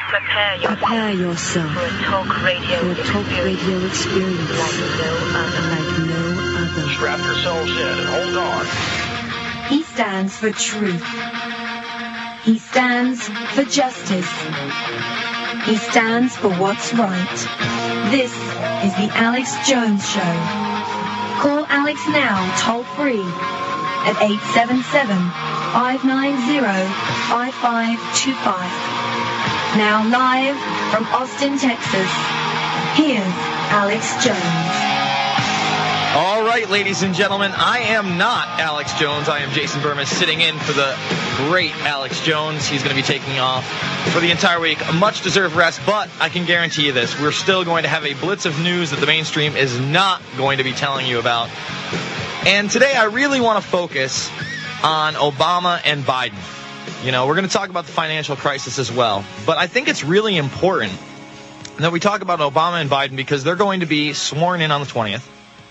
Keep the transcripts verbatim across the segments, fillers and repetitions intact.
Prepare yourself, Prepare yourself for a talk radio, for a talk experience, radio experience like no other. like no other. Strap yourselves in and hold on. He stands for truth. He stands for justice. He stands for what's right. This is the Alex Jones Show. Call Alex now, toll free, at eight seven seven, five nine zero, five five two five. Now live from Austin, Texas, here's Alex Jones. All right, ladies and gentlemen, I am not Alex Jones. I am Jason Burmis, sitting in for the great Alex Jones. He's going to be taking off for the entire week. A much-deserved rest, but I can guarantee you this. We're still going to have a blitz of news that the mainstream is not going to be telling you about. And today I really want to focus on Obama and Biden. You know, we're going to talk about the financial crisis as well. But I think it's really important that we talk about Obama and Biden because they're going to be sworn in on the twentieth.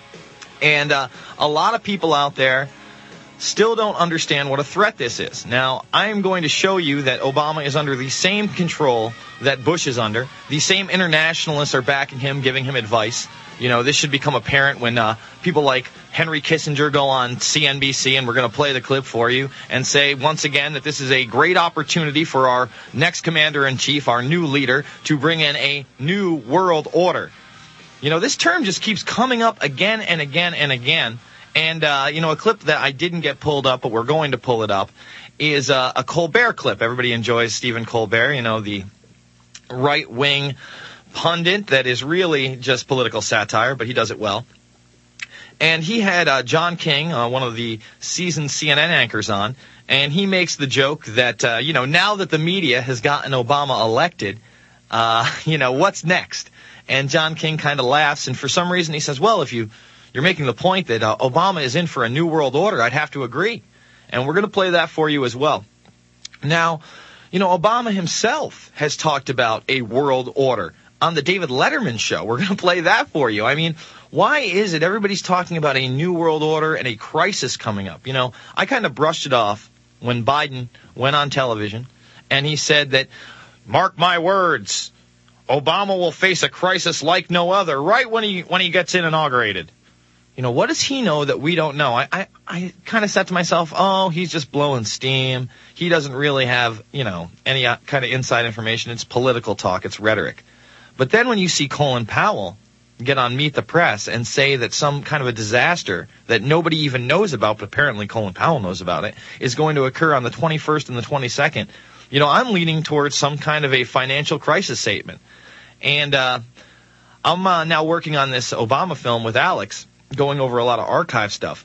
And uh, a lot of people out there still don't understand what a threat this is. Now, I am going to show you that Obama is under the same control that Bush is under. The same internationalists are backing him, giving him advice. You know, this should become apparent when uh, people like Henry Kissinger go on C N B C, and we're going to play the clip for you, and say once again that this is a great opportunity for our next commander-in-chief, our new leader, to bring in a new world order. You know, this term just keeps coming up again and again and again. And, uh, you know, a clip that I didn't get pulled up, but we're going to pull it up, is uh, a Colbert clip. Everybody enjoys Stephen Colbert, you know, the right-wing pundit that is really just political satire, but he does it well. And he had uh, John King, uh, one of the seasoned C N N anchors, on, and he makes the joke that, uh, you know, now that the media has gotten Obama elected, uh, you know, what's next? And John King kind of laughs, and for some reason he says, well, if you, you're making the point that uh, Obama is in for a new world order, I'd have to agree. And we're going to play that for you as well. Now, you know, Obama himself has talked about a world order on the David Letterman show. We're going to play that for you. I mean, why is it everybody's talking about a new world order and a crisis coming up? You know, I kind of brushed it off when Biden went on television, and he said that, mark my words, Obama will face a crisis like no other right when he when he gets in inaugurated. You know, what does he know that we don't know? I, I, I kind of said to myself, oh, he's just blowing steam. He doesn't really have, you know, any kind of inside information. It's political talk. It's rhetoric. But then when you see Colin Powell get on Meet the Press and say that some kind of a disaster that nobody even knows about, but apparently Colin Powell knows about it, is going to occur on the twenty-first and the twenty-second, you know, I'm leaning towards some kind of a financial crisis statement. And uh, I'm uh, now working on this Obama film with Alex, going over a lot of archive stuff.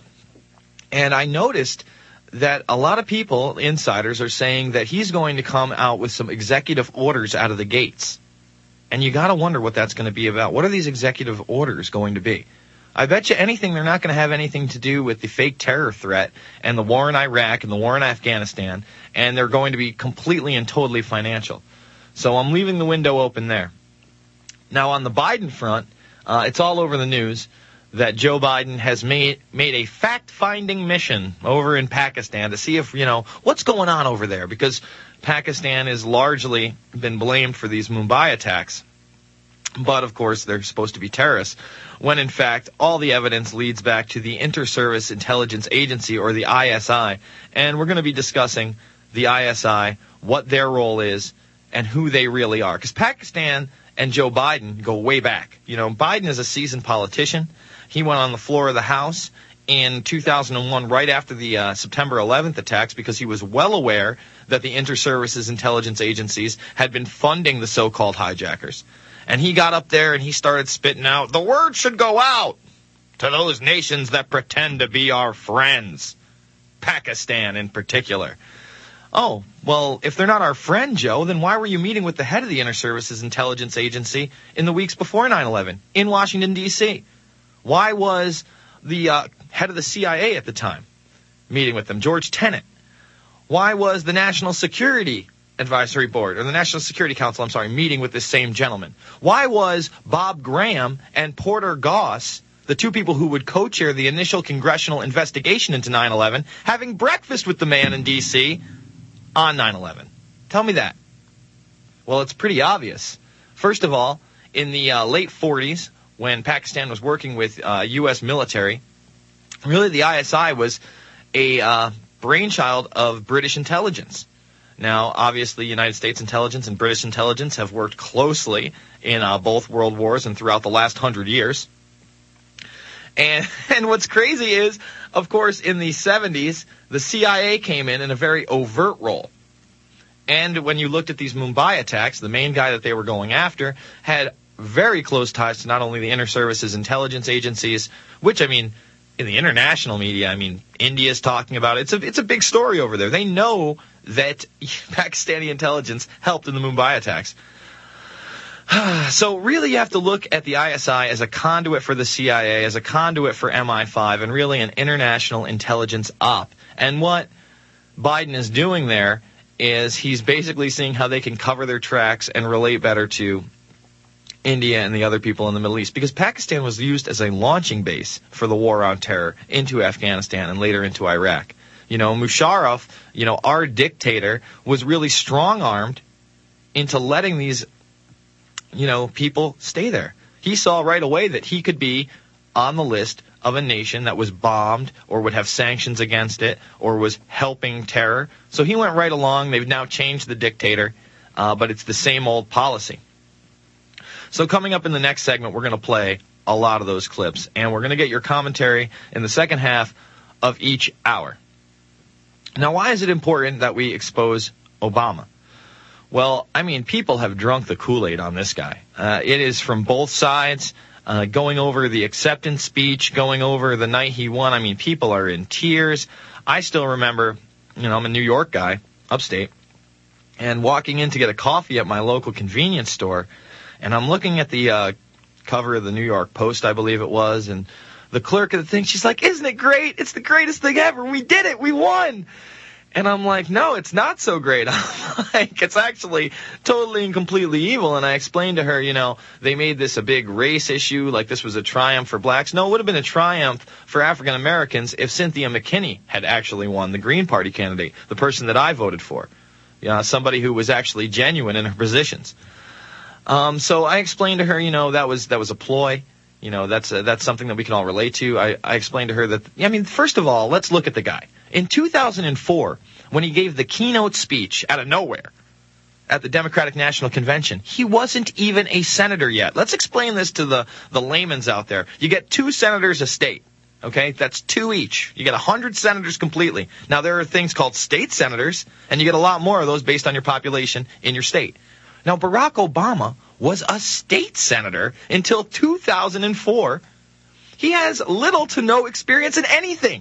And I noticed that a lot of people, insiders, are saying that he's going to come out with some executive orders out of the gates. And you got to wonder what that's going to be about. What are these executive orders going to be? I bet you anything they're not going to have anything to do with the fake terror threat and the war in Iraq and the war in Afghanistan, and they're going to be completely and totally financial. So I'm leaving the window open there. Now, on the Biden front, uh, it's all over the news that Joe Biden has made made a fact-finding mission over in Pakistan to see if, you know, what's going on over there, because Pakistan has largely been blamed for these Mumbai attacks. But, of course, they're supposed to be terrorists, when, in fact, all the evidence leads back to the Inter-Service Intelligence Agency, or the I S I. And we're going to be discussing the I S I, what their role is, and who they really are. Because Pakistan and Joe Biden go way back. You know, Biden is a seasoned politician. He went on the floor of the House in two thousand one, right after the uh, September eleventh attacks, because he was well aware that the Inter-Services Intelligence Agencies had been funding the so-called hijackers. And he got up there and he started spitting out, the word should go out to those nations that pretend to be our friends, Pakistan in particular. Oh, well, if they're not our friend, Joe, then why were you meeting with the head of the Inter-Services Intelligence Agency in the weeks before nine eleven in Washington, D C? Why was the uh, head of the C I A at the time meeting with them, George Tenet? Why was the National Security Advisory Board, or the National Security Council, I'm sorry, meeting with this same gentleman? Why was Bob Graham and Porter Goss, the two people who would co-chair the initial congressional investigation into nine eleven, having breakfast with the man in D C on nine eleven? Tell me that. Well, it's pretty obvious. First of all, in the uh, late forties, when Pakistan was working with uh, U S military, really the I S I was a uh, brainchild of British intelligence. Now, obviously, United States intelligence and British intelligence have worked closely in uh, both world wars and throughout the last hundred years. And, and what's crazy is, of course, in the seventies, the C I A came in in a very overt role. And when you looked at these Mumbai attacks, the main guy that they were going after had very close ties to not only the inter-services intelligence agencies, which, I mean, in the international media, I mean, India's talking about it. It's a, it's a big story over there. They know that Pakistani intelligence helped in the Mumbai attacks. So really you have to look at the I S I as a conduit for the C I A, as a conduit for M I five, and really an international intelligence op. And what Biden is doing there is he's basically seeing how they can cover their tracks and relate better to India and the other people in the Middle East. Because Pakistan was used as a launching base for the war on terror into Afghanistan and later into Iraq. You know, Musharraf, you know, our dictator, was really strong-armed into letting these, you know, people stay there. He saw right away that he could be on the list of a nation that was bombed or would have sanctions against it or was helping terror. So he went right along. They've now changed the dictator, uh, but it's the same old policy. So coming up in the next segment, we're going to play a lot of those clips, and we're going to get your commentary in the second half of each hour. Now, why is it important that we expose Obama? Well, I mean, people have drunk the Kool-Aid on this guy. Uh, it is from both sides, uh, going over the acceptance speech, going over the night he won. I mean, people are in tears. I still remember, you know, I'm a New York guy, upstate, and walking in to get a coffee at my local convenience store, and I'm looking at the uh, cover of the New York Post, I believe it was, and the clerk of the thing, she's like, "Isn't it great? It's the greatest thing ever. We did it. We won." And I'm like, no, it's not so great. I'm like, it's actually totally and completely evil. And I explained to her, you know, they made this a big race issue, like this was a triumph for blacks. No, it would have been a triumph for African Americans if Cynthia McKinney had actually won, the Green Party candidate, the person that I voted for, you know, somebody who was actually genuine in her positions. Um, so I explained to her, you know, that was that was a ploy. You know, that's a, that's something that we can all relate to. I, I explained to her that, I mean, first of all, let's look at the guy. In two thousand four, when he gave the keynote speech out of nowhere at the Democratic National Convention, he wasn't even a senator yet. Let's explain this to the, the layman's out there. You get two senators a state, okay? That's two each. You get one hundred senators completely. Now, there are things called state senators, and you get a lot more of those based on your population in your state. Now, Barack Obama was a state senator until two thousand four. He has little to no experience in anything.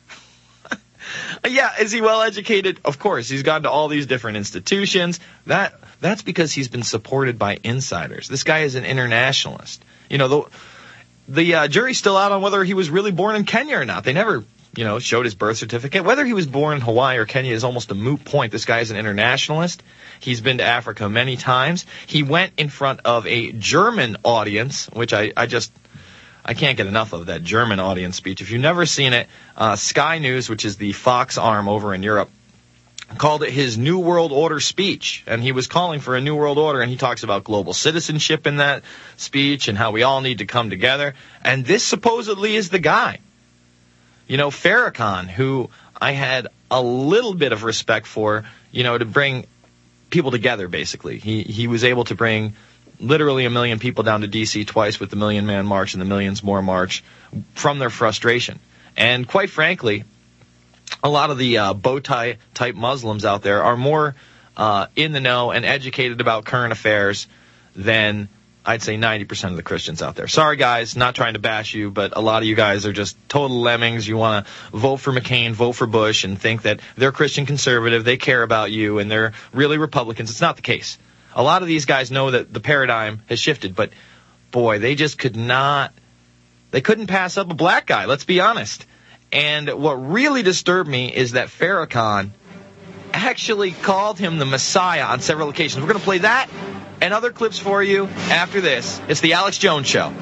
Yeah, is he well educated? Of course. He's gone to all these different institutions. That that's because he's been supported by insiders. This guy is an internationalist. You know, the the uh, jury's still out on whether he was really born in Kenya or not. They never, you know, showed his birth certificate. Whether he was born in Hawaii or Kenya is almost a moot point. This guy is an internationalist. He's been to Africa many times. He went in front of a German audience, which I, I just... I can't get enough of that German audience speech. If you've never seen it, uh, Sky News, which is the Fox arm over in Europe, called it his New World Order speech. And he was calling for a New World Order, and he talks about global citizenship in that speech and how we all need to come together. And this supposedly is the guy. You know, Farrakhan, who I had a little bit of respect for, you know, to bring people together, basically. He, he was able to bring literally a million people down to D C twice with the Million Man March and the Millions More March from their frustration. And quite frankly, a lot of the uh, bow tie type Muslims out there are more uh, in the know and educated about current affairs than I'd say ninety percent of the Christians out there. Sorry, guys, not trying to bash you, but a lot of you guys are just total lemmings. You want to vote for McCain, vote for Bush, and think that they're Christian conservative, they care about you, and they're really Republicans. It's not the case. A lot of these guys know that the paradigm has shifted, but boy, they just could not, they couldn't pass up a black guy, let's be honest. And what really disturbed me is that Farrakhan actually called him the Messiah on several occasions. We're going to play that and other clips for you after this. It's the Alex Jones Show.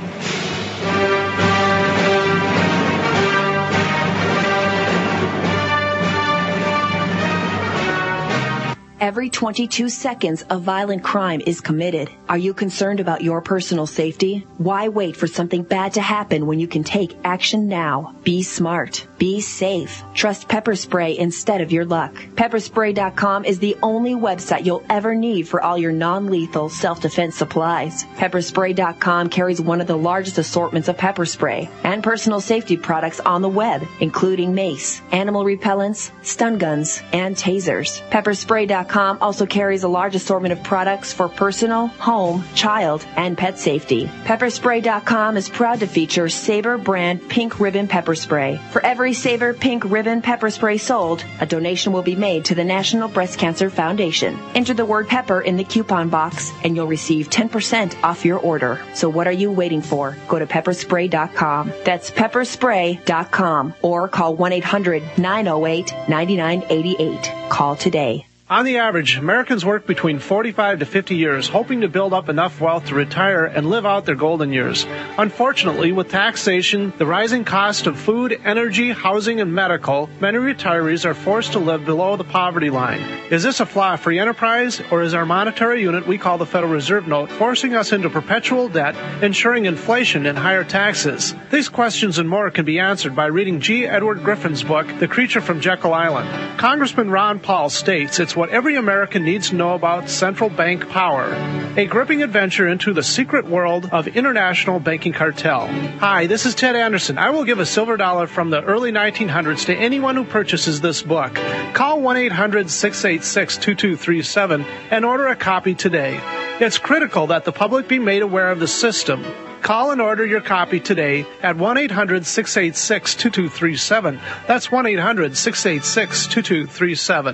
Every twenty-two seconds, a violent crime is committed. Are you concerned about your personal safety? Why wait for something bad to happen when you can take action now? Be smart. Be safe. Trust Pepper Spray instead of your luck. Pepper Spray dot com is the only website you'll ever need for all your non-lethal self-defense supplies. Pepper Spray dot com carries one of the largest assortments of pepper spray and personal safety products on the web, including mace, animal repellents, stun guns, and tasers. Pepper Spray dot com also carries a large assortment of products for personal, home, child, and pet safety. Pepper Spray dot com is proud to feature Sabre brand Pink Ribbon Pepper Spray. For every Sabre Pink Ribbon Pepper Spray sold, a donation will be made to the National Breast Cancer Foundation. Enter the word pepper in the coupon box and you'll receive ten percent off your order. So what are you waiting for? Go to Pepper Spray dot com. That's Pepper Spray dot com or call one eight hundred nine oh eight nine nine eight eight. Call today. On the average, Americans work between forty-five to fifty years, hoping to build up enough wealth to retire and live out their golden years. Unfortunately, with taxation, the rising cost of food, energy, housing, and medical, many retirees are forced to live below the poverty line. Is this a flaw-free enterprise, or is our monetary unit we call the Federal Reserve Note forcing us into perpetual debt, ensuring inflation and higher taxes? These questions and more can be answered by reading G. Edward Griffin's book, The Creature from Jekyll Island. Congressman Ron Paul states it's what every American needs to know about central bank power. A gripping adventure into the secret world of international banking cartel. Hi, this is Ted Anderson. I will give a silver dollar from the early nineteen hundreds to anyone who purchases this book. Call one eight hundred six eight six two two three seven and order a copy today. It's critical that the public be made aware of the system. Call and order your copy today at one eight hundred six eight six two two three seven. That's one eight hundred six eight six two two three seven.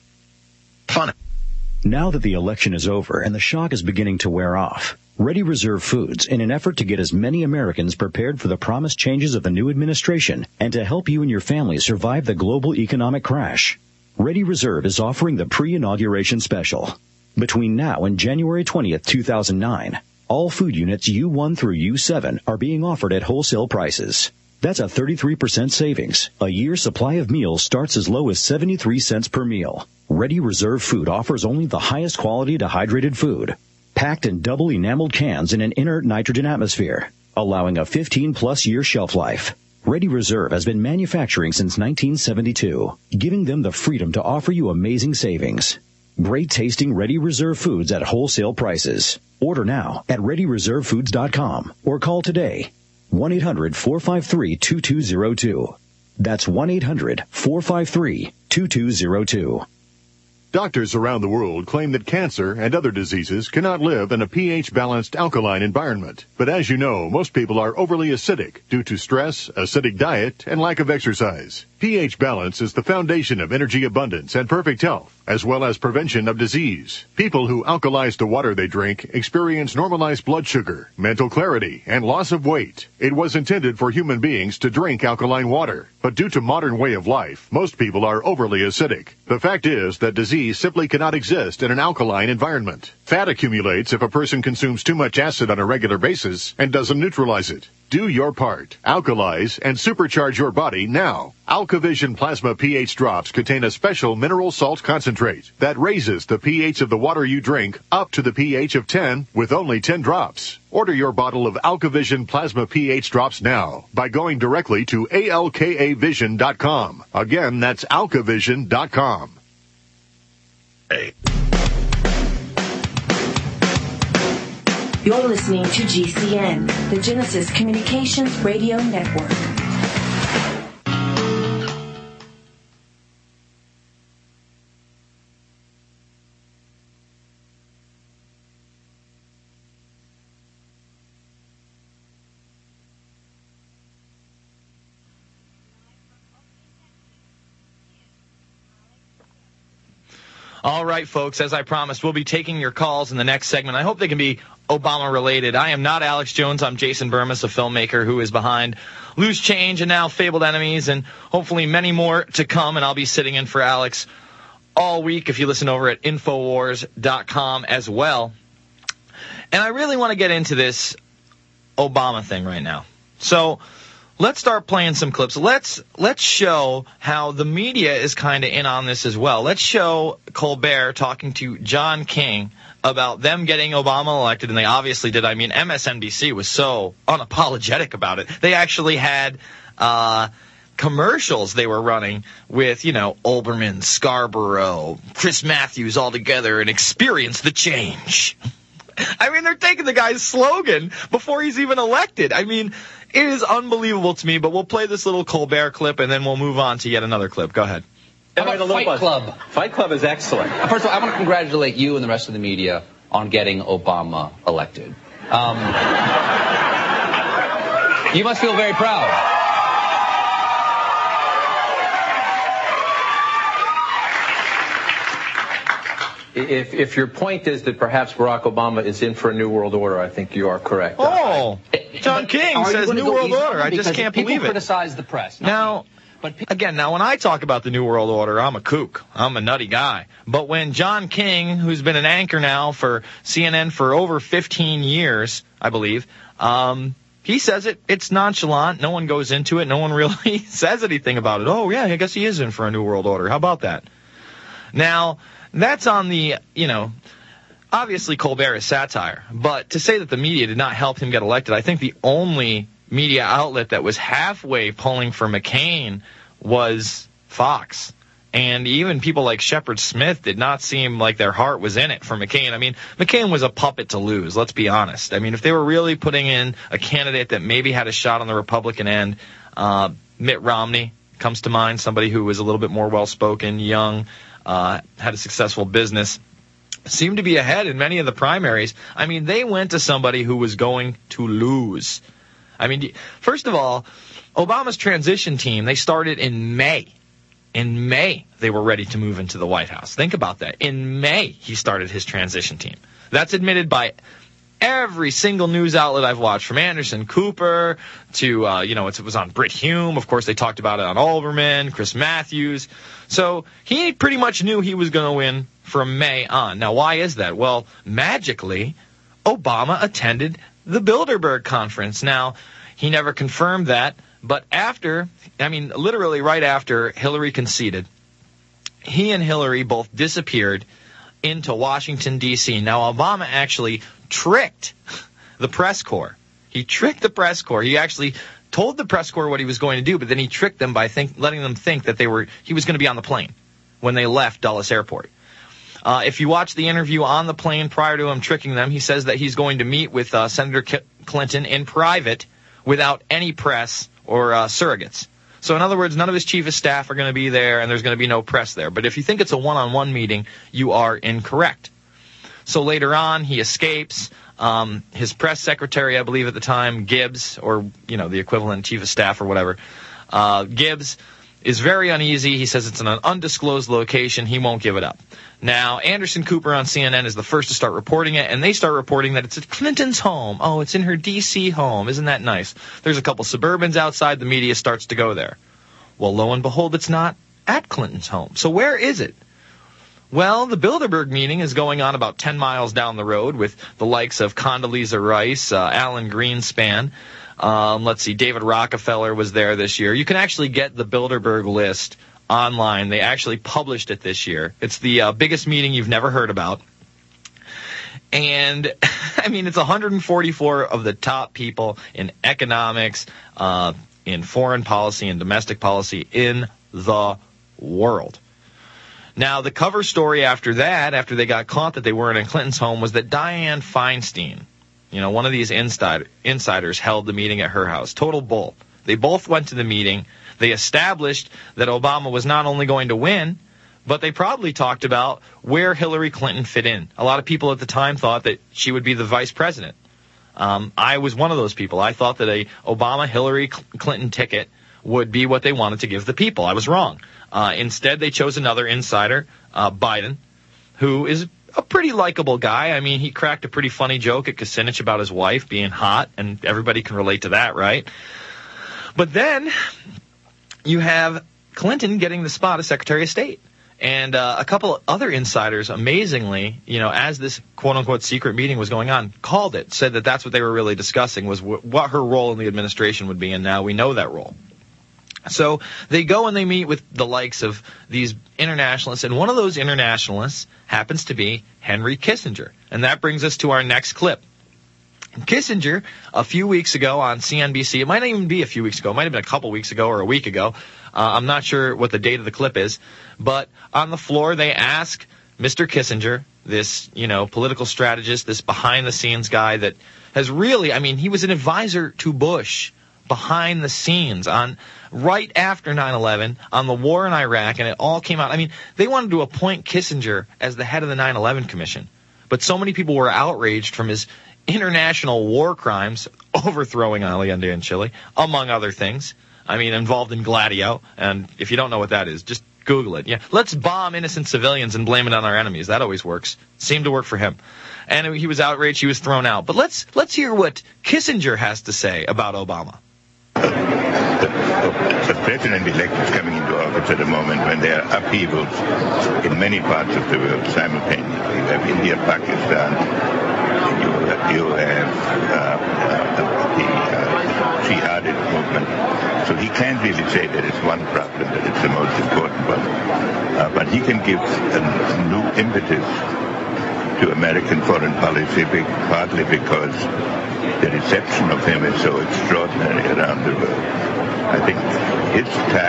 Fun. Now that the election is over and the shock is beginning to wear off, Ready Reserve Foods, in an effort to get as many Americans prepared for the promised changes of the new administration and to help you and your family survive the global economic crash, Ready Reserve is offering the pre-inauguration special. Between now and January twentieth, two thousand nine, all food units U one through U seven are being offered at wholesale prices. That's a thirty-three percent savings. A year's supply of meals starts as low as seventy-three cents per meal. Ready Reserve Food offers only the highest quality dehydrated food, packed in double enameled cans in an inert nitrogen atmosphere, allowing a fifteen plus year shelf life. Ready Reserve has been manufacturing since nineteen seventy-two, giving them the freedom to offer you amazing savings. Great tasting Ready Reserve Foods at wholesale prices. Order now at ready reserve foods dot com or call today. one eight hundred four five three two two zero two. That's one eight hundred four five three two two zero two. Doctors around the world claim that cancer and other diseases cannot live in a pH-balanced alkaline environment. But as you know, most people are overly acidic due to stress, acidic diet, and lack of exercise. pH balance is the foundation of energy abundance and perfect health, as well as prevention of disease. People who alkalize the water they drink experience normalized blood sugar, mental clarity, and loss of weight. It was intended for human beings to drink alkaline water, but due to modern way of life, most people are overly acidic. The fact is that disease simply cannot exist in an alkaline environment. Fat accumulates if a person consumes too much acid on a regular basis and doesn't neutralize it. Do your part. Alkalize and supercharge your body now. AlkaVision Plasma pH drops contain a special mineral salt concentrate that raises the pH of the water you drink up to the pH of ten with only ten drops. Order your bottle of AlkaVision Plasma pH drops now by going directly to A L K A vision dot com. Again, that's alkavision dot com. Hey. You're listening to G C N, the Genesis Communications Radio Network. All right, folks, as I promised, we'll be taking your calls in the next segment. I hope they can be Obama-related. I am not Alex Jones. I'm Jason Burmis, a filmmaker who is behind Loose Change and now Fabled Enemies, and hopefully many more to come, and I'll be sitting in for Alex all week if you listen over at Infowars dot com as well. And I really want to get into this Obama thing right now. So let's start playing some clips. Let's let's show how the media is kind of in on this as well. Let's show Colbert talking to John King about them getting Obama elected, and they obviously did. I mean, M S N B C was so unapologetic about it. They actually had uh, commercials they were running with, you know, Olbermann, Scarborough, Chris Matthews all together and experience the change. I mean, they're taking the guy's slogan before he's even elected. I mean, it is unbelievable to me, but we'll play this little Colbert clip, and then we'll move on to yet another clip. Go ahead. How about Fight Club? Fight Club is excellent. First of all, I want to congratulate you and the rest of the media on getting Obama elected. Um, you must feel very proud. If, if your point is that perhaps Barack Obama is in for a new world order, I think you are correct. Oh, John King says new world order. I just can't believe it. People criticize the press. Now, again, now when I talk about the new world order, I'm a kook. I'm a nutty guy. But when John King, who's been an anchor now for C N N for over fifteen years, I believe, um, he says it, it's nonchalant. No one goes into it. No one really says anything about it. Oh, yeah, I guess he is in for a new world order. How about that? Now, that's on the, you know, obviously Colbert is satire. But to say that the media did not help him get elected, I think the only media outlet that was halfway pulling for McCain was Fox. And even people like Shepard Smith did not seem like their heart was in it for McCain. I mean, McCain was a puppet to lose, let's be honest. I mean, if they were really putting in a candidate that maybe had a shot on the Republican end, uh, Mitt Romney comes to mind, somebody who was a little bit more well-spoken, young, uh, had a successful business, seemed to be ahead in many of the primaries. I mean, they went to somebody who was going to lose. I mean, first of all, Obama's transition team, they started in May. In May, they were ready to move into the White House. Think about that. In May, he started his transition team. That's admitted by every single news outlet I've watched, from Anderson Cooper to, uh, you know, it was on Brit Hume. Of course, they talked about it on Olbermann, Chris Matthews. So he pretty much knew he was going to win from May on. Now, why is that? Well, magically, Obama attended the Bilderberg Conference. Now, he never confirmed that, but after, I mean, literally right after Hillary conceded, he and Hillary both disappeared into Washington, D C Now, Obama actually tricked the press corps. He tricked the press corps. He actually told the press corps what he was going to do, but then he tricked them by think, letting them think that they were he was going to be on the plane when they left Dulles Airport. Uh, if you watch the interview on the plane prior to him tricking them, he says that he's going to meet with uh, Senator K- Clinton in private without any press or uh, surrogates. So in other words, none of his chief of staff are going to be there, and there's going to be no press there. But if you think it's a one-on-one meeting, you are incorrect. So later on, he escapes. Um, his press secretary, I believe at the time, Gibbs, or, you know, the equivalent chief of staff or whatever, uh, Gibbs is very uneasy. He says it's in an undisclosed location. He won't give it up. Now, Anderson Cooper on C N N is the first to start reporting it, and they start reporting that it's at Clinton's home. Oh, it's in her D C home. Isn't that nice? There's a couple Suburbans outside. The media starts to go there. Well, lo and behold, it's not at Clinton's home. So where is it? Well, the Bilderberg meeting is going on about ten miles down the road with the likes of Condoleezza Rice, uh, Alan Greenspan. Um, let's see, David Rockefeller was there this year. You can actually get the Bilderberg list online. They actually published it this year. It's the uh, biggest meeting you've never heard about. And, I mean, it's one hundred forty-four of the top people in economics, uh, in foreign policy, and domestic policy in the world. Now, the cover story after that, after they got caught that they weren't in Clinton's home, was that Dianne Feinstein, you know, one of these insider, insiders, held the meeting at her house. Total bull. They both went to the meeting. They established that Obama was not only going to win, but they probably talked about where Hillary Clinton fit in. A lot of people at the time thought that she would be the vice president. Um, I was one of those people. I thought that a Obama-Hillary Clinton ticket would be what they wanted to give the people. I was wrong. Uh, instead, they chose another insider, uh, Biden, who is a pretty likable guy. I mean, he cracked a pretty funny joke at Kucinich about his wife being hot, and everybody can relate to that, right? But then you have Clinton getting the spot as Secretary of State. And uh, a couple of other insiders, amazingly, you know, as this quote-unquote secret meeting was going on, called it, said that that's what they were really discussing, was w- what her role in the administration would be, and now we know that role. So they go and they meet with the likes of these internationalists, and one of those internationalists happens to be Henry Kissinger. And that brings us to our next clip. Kissinger, a few weeks ago on C N B C, it might not even be a few weeks ago, it might have been a couple weeks ago or a week ago, uh, I'm not sure what the date of the clip is, but on the floor they ask Mister Kissinger, this, you know, political strategist, this behind-the-scenes guy that has really, I mean, he was an advisor to Bush behind the scenes on right after nine eleven on the war in Iraq, and it all came out. I mean, they wanted to appoint Kissinger as the head of the nine eleven Commission, but so many people were outraged from his international war crimes, overthrowing Allende in Chile, among other things. I mean, involved in Gladio, and if you don't know what that is, just Google it. Yeah, let's bomb innocent civilians and blame it on our enemies. That always works. Seemed to work for him. And he was outraged. He was thrown out. But let's let's hear what Kissinger has to say about Obama. The president-elect is coming into office at a moment when there are upheavals in many parts of the world simultaneously. You have India, Pakistan, you, you have uh, uh, the uh, jihadist movement. So he can't really say that it's one problem, that it's the most important one. Uh, but he can give a new impetus to American foreign policy, partly because the reception of him is so extraordinary around the world. I think his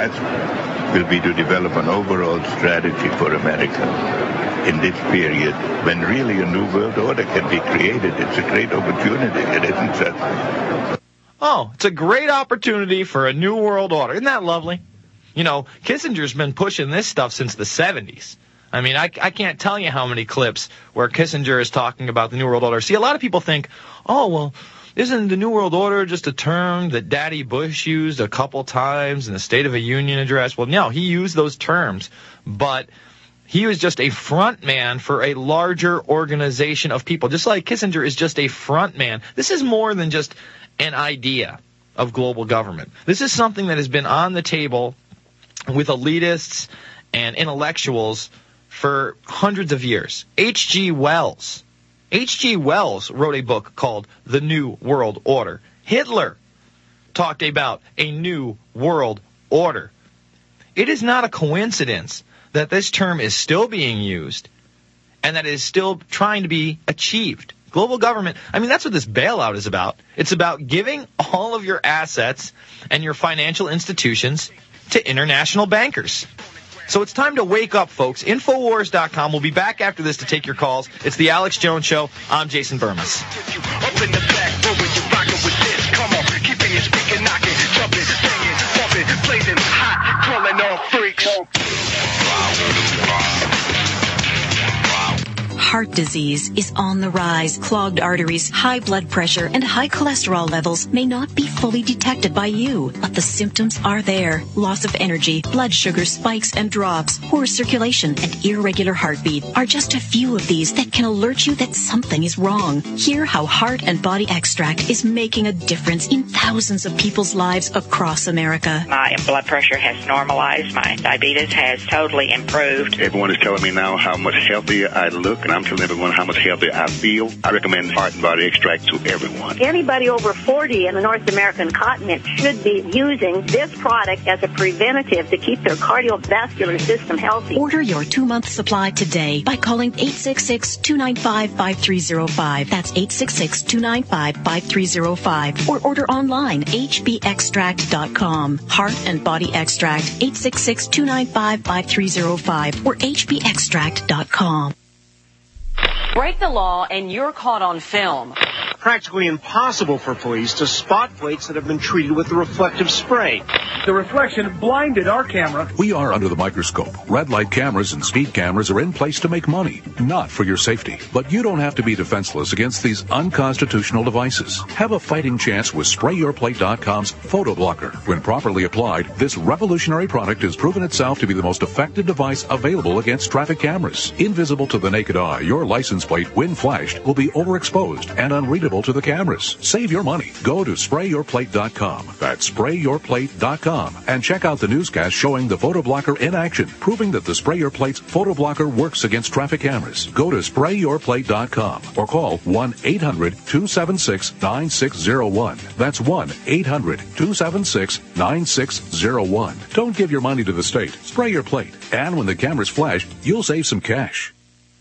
task will be to develop an overall strategy for America in this period when really a new world order can be created. It's a great opportunity. It isn't just... Oh, it's a great opportunity for a new world order. Isn't that lovely? You know, Kissinger's been pushing this stuff since the seventies. I mean, I, I can't tell you how many clips where Kissinger is talking about the New World Order. See, a lot of people think, oh, well, isn't the New World Order just a term that Daddy Bush used a couple times in the State of the Union address? Well, no, he used those terms, but he was just a front man for a larger organization of people, just like Kissinger is just a front man. This is more than just an idea of global government. This is something that has been on the table with elitists and intellectuals for hundreds of years. H G Wells. H G Wells wrote a book called The New World Order. Hitler talked about a new world order. It is not a coincidence that this term is still being used and that it is still trying to be achieved. Global government, I mean, that's what this bailout is about. It's about giving all of your assets and your financial institutions to international bankers. So it's time to wake up, folks. Infowars dot com. We'll be back after this to take your calls. It's the Alex Jones Show. I'm Jason Burmis. Up in the back, but when you're rocking with this, come on, keeping your speaker knocking, jumping, banging, bumping, blazing hot, calling all freaks. Heart disease is on the rise. Clogged arteries, high blood pressure, and high cholesterol levels may not be fully detected by you, but the symptoms are there. Loss of energy, blood sugar spikes and drops, poor circulation, and irregular heartbeat are just a few of these that can alert you that something is wrong. Hear how Heart and Body Extract is making a difference in thousands of people's lives across America. My blood pressure has normalized. My diabetes has totally improved. Everyone is telling me now how much healthier I look, and I'm telling everyone how much healthier I feel. I recommend Heart and Body Extract to everyone. Anybody over forty in the North American continent should be using this product as a preventative to keep their cardiovascular system healthy. Order your two-month supply today by calling eight six six, two nine five, five three zero five. That's eight six six, two nine five, five three zero five. Or order online, h b extract dot com. Heart and Body Extract, eight six six, two nine five, five three zero five or h b extract dot com. Break the law and you're caught on film. Practically impossible for police to spot plates that have been treated with the reflective spray. The reflection blinded our camera. We are under the microscope. Red light cameras and speed cameras are in place to make money, not for your safety. But you don't have to be defenseless against these unconstitutional devices. Have a fighting chance with spray your plate dot com's Photo Blocker. When properly applied, this revolutionary product has proven itself to be the most effective device available against traffic cameras. Invisible to the naked eye, your license plate, when flashed, will be overexposed and unreadable suitable to the cameras. Save your money. Go to spray your plate dot com. That's spray your plate dot com. And check out the newscast showing the photo blocker in action, proving that the Spray Your Plate's photo blocker works against traffic cameras. Go to spray your plate dot com or call one eight hundred two seven six nine six zero one. That's one eight hundred two seven six nine six zero one. Don't give your money to the state. Spray your plate. And when the cameras flash, you'll save some cash.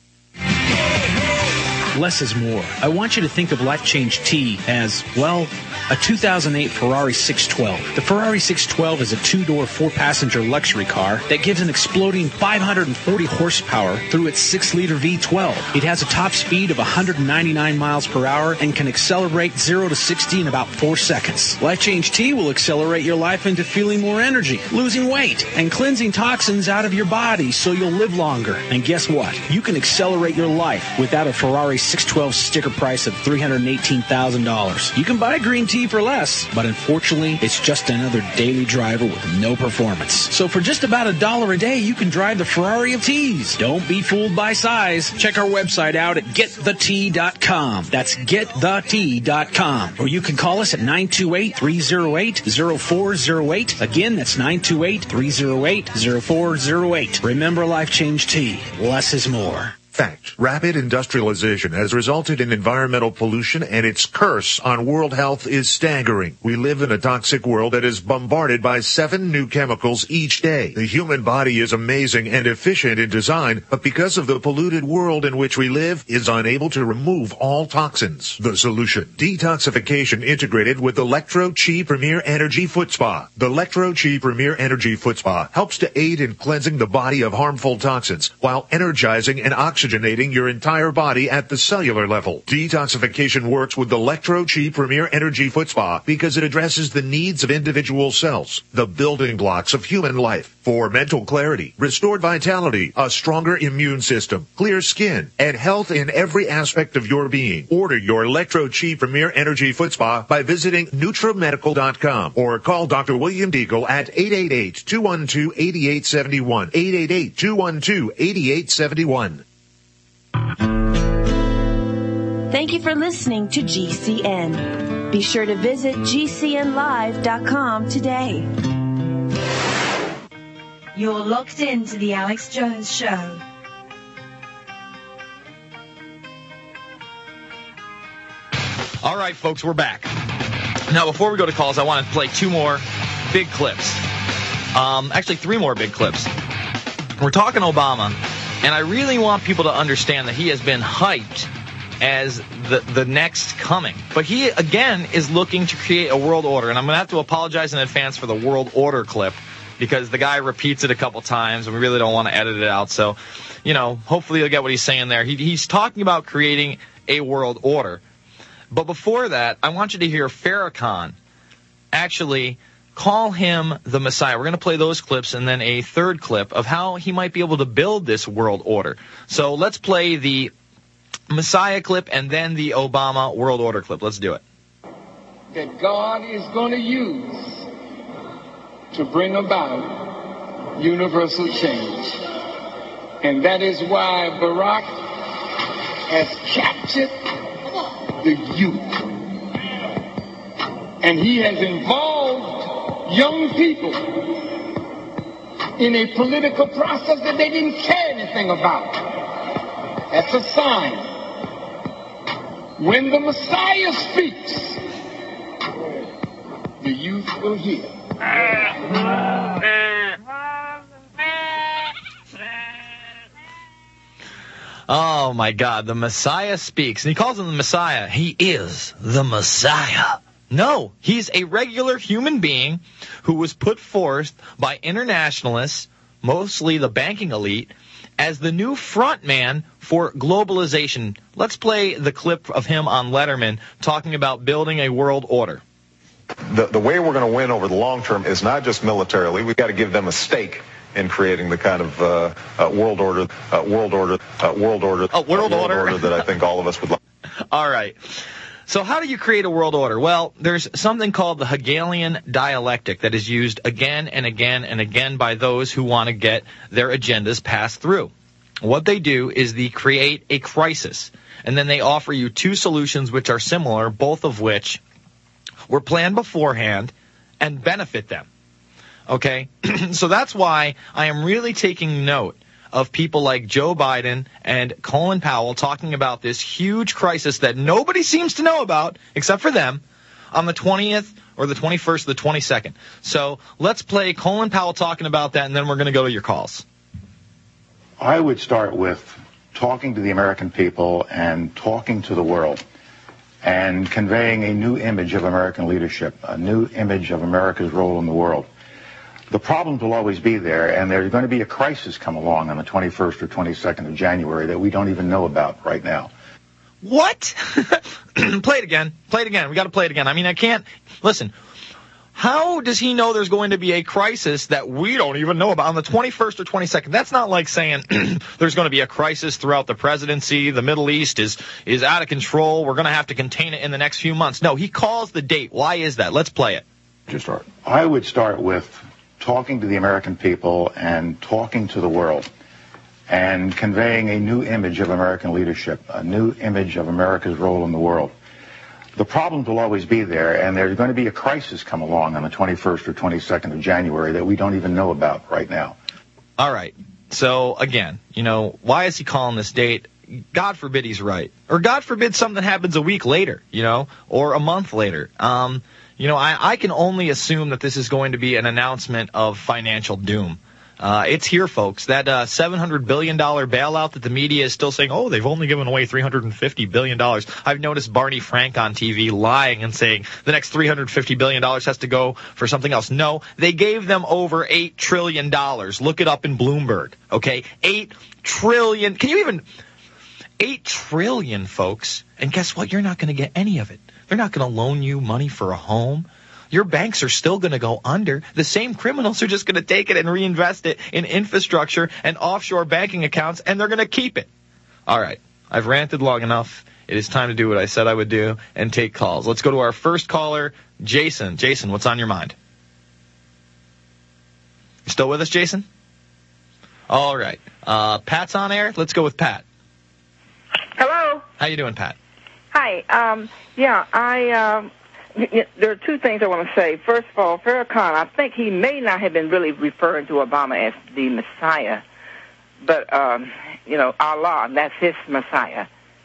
Less is more. I want you to think of Life Change T as, well, a two thousand eight Ferrari six twelve. The Ferrari six twelve is a two-door, four-passenger luxury car that gives an exploding five hundred forty horsepower through its six-liter V twelve. It has a top speed of one hundred ninety-nine miles per hour and can accelerate zero to sixty in about four seconds. Life Change T will accelerate your life into feeling more energy, losing weight, and cleansing toxins out of your body so you'll live longer. And guess what? You can accelerate your life without a Ferrari six twelve sticker price of three hundred eighteen thousand dollars. You can buy green tea for less, but unfortunately, it's just another daily driver with no performance. So for just about a dollar a day, you can drive the Ferrari of teas. Don't be fooled by size. Check our website out at get the tea dot com. That's get the tea dot com. Or you can call us at nine two eight, three oh eight, oh four oh eight. Again, that's nine two eight, three oh eight, oh four oh eight. Remember Life Change Tea. Less is more. Fact. Rapid industrialization has resulted in environmental pollution, and its curse on world health is staggering. We live in a toxic world that is bombarded by seven new chemicals each day. The human body is amazing and efficient in design, but because of the polluted world in which we live, is unable to remove all toxins. The solution: detoxification integrated with Electro Chi Premier Energy Foot Spa. The Electro Chi Premier Energy Foot Spa helps to aid in cleansing the body of harmful toxins while energizing and oxygenating your entire body at the cellular level. Detoxification works with Electro Chi Premier Energy Foot Spa because it addresses the needs of individual cells, the building blocks of human life, for mental clarity, restored vitality, a stronger immune system, clear skin, and health in every aspect of your being. Order your Electro Chi Premier Energy Foot Spa by visiting Nutra Medical dot com or call Doctor William Deagle at eight eight eight, two one two, eight eight seven one, eight eight eight, two one two, eight eight seven one. Thank you for listening to G C N. Be sure to visit G C N live dot com today. You're locked into the Alex Jones Show. All right, folks, we're back. Now, before we go to calls, I want to play two more big clips. Um, actually, three more big clips. We're talking Obama, and I really want people to understand that he has been hyped as the the next coming. But he, again, is looking to create a world order. And I'm going to have to apologize in advance for the world order clip because the guy repeats it a couple times, and we really don't want to edit it out. So, you know, hopefully you'll get what he's saying there. He, he's talking about creating a world order. But before that, I want you to hear Farrakhan actually call him the Messiah. We're going to play those clips and then a third clip of how he might be able to build this world order. So let's play the Messiah clip and then the Obama world order clip. Let's do it. That God is going to use to bring about universal change. And that is why Barack has captured the youth. And he has involved young people in a political process that they didn't care anything about. That's a sign. When the Messiah speaks, the youth will hear. Oh, my God. The Messiah speaks. And he calls him the Messiah. He is the Messiah. No, he's a regular human being who was put forth by internationalists, mostly the banking elite, as the new front man for globalization. Let's play the clip of him on Letterman talking about building a world order. The, the way we're going to win over the long term is not just militarily. We've got to give them a stake in creating the kind of uh, uh, world order, uh, world order, uh, world order, a world, uh, world order. order that I think all of us would like. All right. So how do you create a world order? Well, there's something called the Hegelian dialectic that is used again and again and again by those who want to get their agendas passed through. What they do is they create a crisis. and then they offer you two solutions which are similar, both of which were planned beforehand and benefit them. Okay? So that's why I am really taking note of people like Joe Biden and Colin Powell talking about this huge crisis that nobody seems to know about, except for them, on the twentieth or the twenty-first or the twenty-second. So let's play Colin Powell talking about that, and then we're going to go to your calls. I would start with talking to the American people and talking to the world and conveying a new image of American leadership, a new image of America's role in the world. The problems will always be there, and there's going to be a crisis come along on the twenty-first or twenty-second of January that we don't even know about right now. What? Play it again. Play it again. We got to play it again. I mean, I can't. Listen, how does he know there's going to be a crisis that we don't even know about on the twenty-first or twenty-second? That's not like saying there's going to be a crisis throughout the presidency. The Middle East is, is out of control. We're going to have to contain it in the next few months. No, he calls the date. Why is that? Let's play it. Just start. I would start with talking to the American people and talking to the world and conveying a new image of American leadership, a new image of America's role in the world. The problems will always be there, and there's going to be a crisis come along on the twenty-first or twenty-second of January that we don't even know about right now. All right. So, again, you know, why is he calling this date? God forbid he's right. Or God forbid something happens a week later, you know, or a month later. Um, you know, I, I can only assume that this is going to be an announcement of financial doom. Uh, it's here, folks. That uh, seven hundred billion dollars bailout that the media is still saying, oh, they've only given away three hundred fifty billion dollars. I've noticed Barney Frank on T V lying and saying the next three hundred fifty billion dollars has to go for something else. No, they gave them over eight trillion dollars. Look it up in Bloomberg, okay? eight trillion dollars. Can you even... eight trillion dollars, folks. And guess what? You're not going to get any of it. They're not going to loan you money for a home. Your banks are still going to go under. The same criminals are just going to take it and reinvest it in infrastructure and offshore banking accounts, and they're going to keep it. All right. I've ranted long enough. It is time to do what I said I would do and take calls. Let's go to our first caller, Jason. Jason, what's on your mind? You still with us, Jason? All right. Uh, Pat's on air. Let's go with Pat. Hello. How you doing, Pat? Hi. Um, yeah, I... Um There are two things I want to say. First of all, Farrakhan, I think he may not have been really referring to Obama as the Messiah, but, um, you know, Allah, that's his Messiah.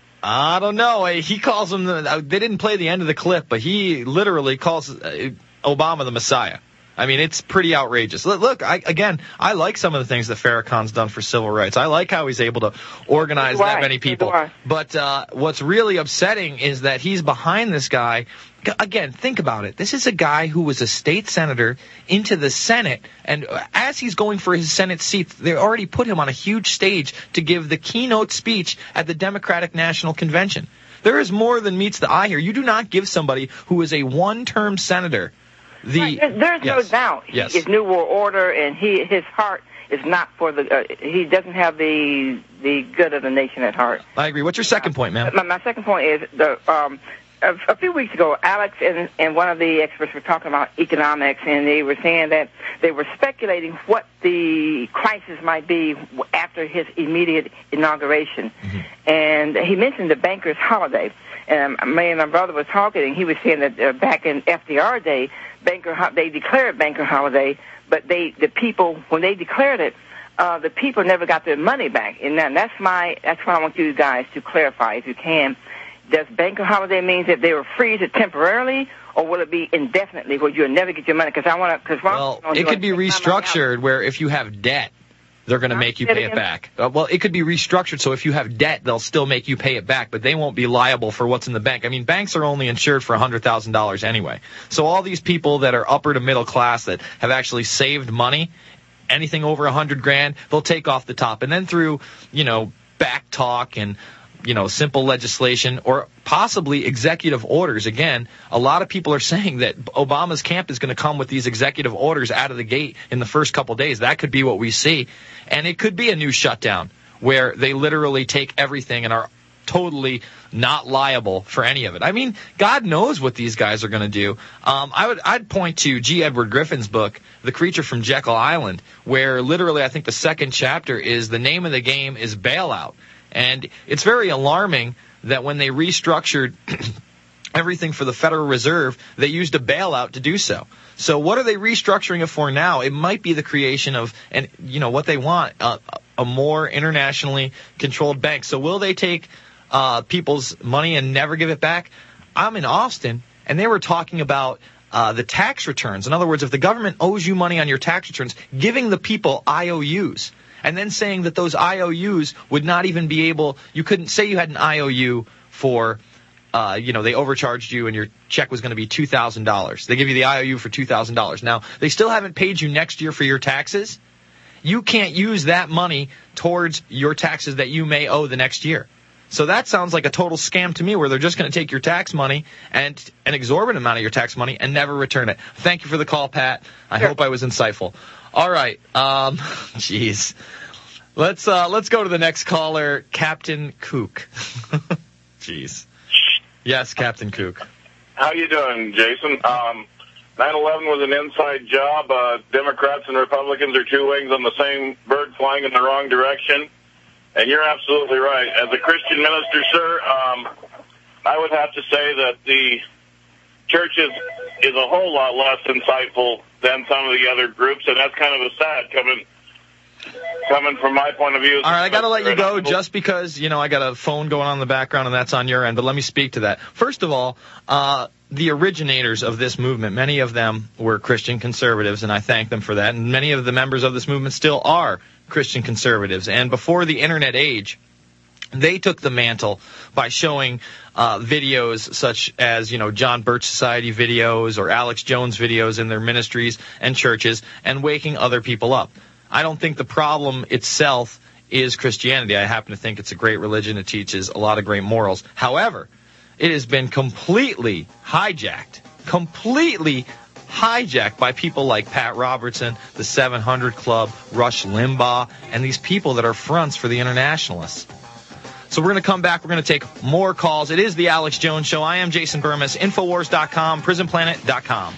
I don't know. He calls him, the, they didn't play the end of the clip, but he literally calls Obama the Messiah. I mean, it's pretty outrageous. Look, I, again, I like some of the things that Farrakhan's done for civil rights. I like how he's able to organize that many people. But uh, what's really upsetting is that he's behind this guy. Again, think about it. This is a guy who was a state senator into the Senate, and as he's going for his Senate seat, they already put him on a huge stage to give the keynote speech at the Democratic National Convention. There is more than meets the eye here. You do not give somebody who is a one-term senator the... Right. There's yes. no doubt. He yes. is New World Order, and he his heart is not for the... Uh, he doesn't have the the good of the nation at heart. I agree. What's your second point, ma'am? My, my second point is the... Um, A, a few weeks ago, Alex and, and one of the experts were talking about economics, and they were saying that they were speculating what the crisis might be after his immediate inauguration. Mm-hmm. And he mentioned the banker's holiday. And me and my brother were talking, and he was saying that uh, back in F D R day, banker they declared banker holiday, but they the people, when they declared it, uh, the people never got their money back. And that's my that's what I want you guys to clarify, if you can. Does banker holiday mean that they will freeze it temporarily, or will it be indefinitely where you'll never get your money? Because I want to. Because well, it could be restructured where if you have debt, they're going to make you pay it back. Uh, well, it could be restructured so if you have debt, they'll still make you pay it back, but they won't be liable for what's in the bank. I mean, banks are only insured for one hundred thousand dollars anyway. So all these people that are upper to middle class that have actually saved money, anything over one hundred grand, they'll take off the top, and then through you know back talk and. you know, simple legislation or possibly executive orders. Again, a lot of people are saying that Obama's camp is going to come with these executive orders out of the gate in the first couple days. That could be what we see. And it could be a new shutdown where they literally take everything and are totally not liable for any of it. I mean, God knows what these guys are going to do. Um, I would, I'd point to G. Edward Griffin's book, The Creature from Jekyll Island, where literally I think the second chapter is the name of the game is bailout. And it's very alarming that when they restructured everything for the Federal Reserve, they used a bailout to do so. So what are they restructuring it for now? It might be the creation of, and you know, what they want, uh, a more internationally controlled bank. So will they take uh, people's money and never give it back? I'm in Austin, and they were talking about uh, the tax returns. In other words, if the government owes you money on your tax returns, giving the people I O Us, and then saying that those I O Us would not even be able, you couldn't say you had an I O U for, uh, you know, they overcharged you and your check was going to be two thousand dollars. They give you the I O U for two thousand dollars. Now, they still haven't paid you next year for your taxes. You can't use that money towards your taxes that you may owe the next year. So that sounds like a total scam to me, where they're just going to take your tax money and an exorbitant amount of your tax money and never return it. Thank you for the call, Pat. I sure. hope I was insightful. All right. Um, jeez. Let's uh, let's go to the next caller, Captain Kook. Jeez. Yes, Captain Kook. How you doing, Jason? Um, nine eleven was an inside job. Uh, Democrats and Republicans are two wings on the same bird flying in the wrong direction. And you're absolutely right. As a Christian minister, sir, um, I would have to say that the church is, is a whole lot less insightful than some of the other groups, and that's kind of a sad coming coming from my point of view. All right, I got to let you go just because, you know, I got a phone going on in the background, and that's on your end, but let me speak to that. First of all, uh, the originators of this movement, many of them were Christian conservatives, and I thank them for that, and many of the members of this movement still are Christian conservatives. And before the internet age, they took the mantle by showing uh, videos such as, you know, John Birch Society videos or Alex Jones videos in their ministries and churches and waking other people up. I don't think the problem itself is Christianity. I happen to think it's a great religion. It teaches a lot of great morals. However, it has been completely hijacked, completely hijacked by people like Pat Robertson, the seven hundred Club, Rush Limbaugh, and these people that are fronts for the internationalists. So we're going to come back. We're going to take more calls. It is the Alex Jones Show. I am Jason Burmis, Infowars dot com, Prison Planet dot com.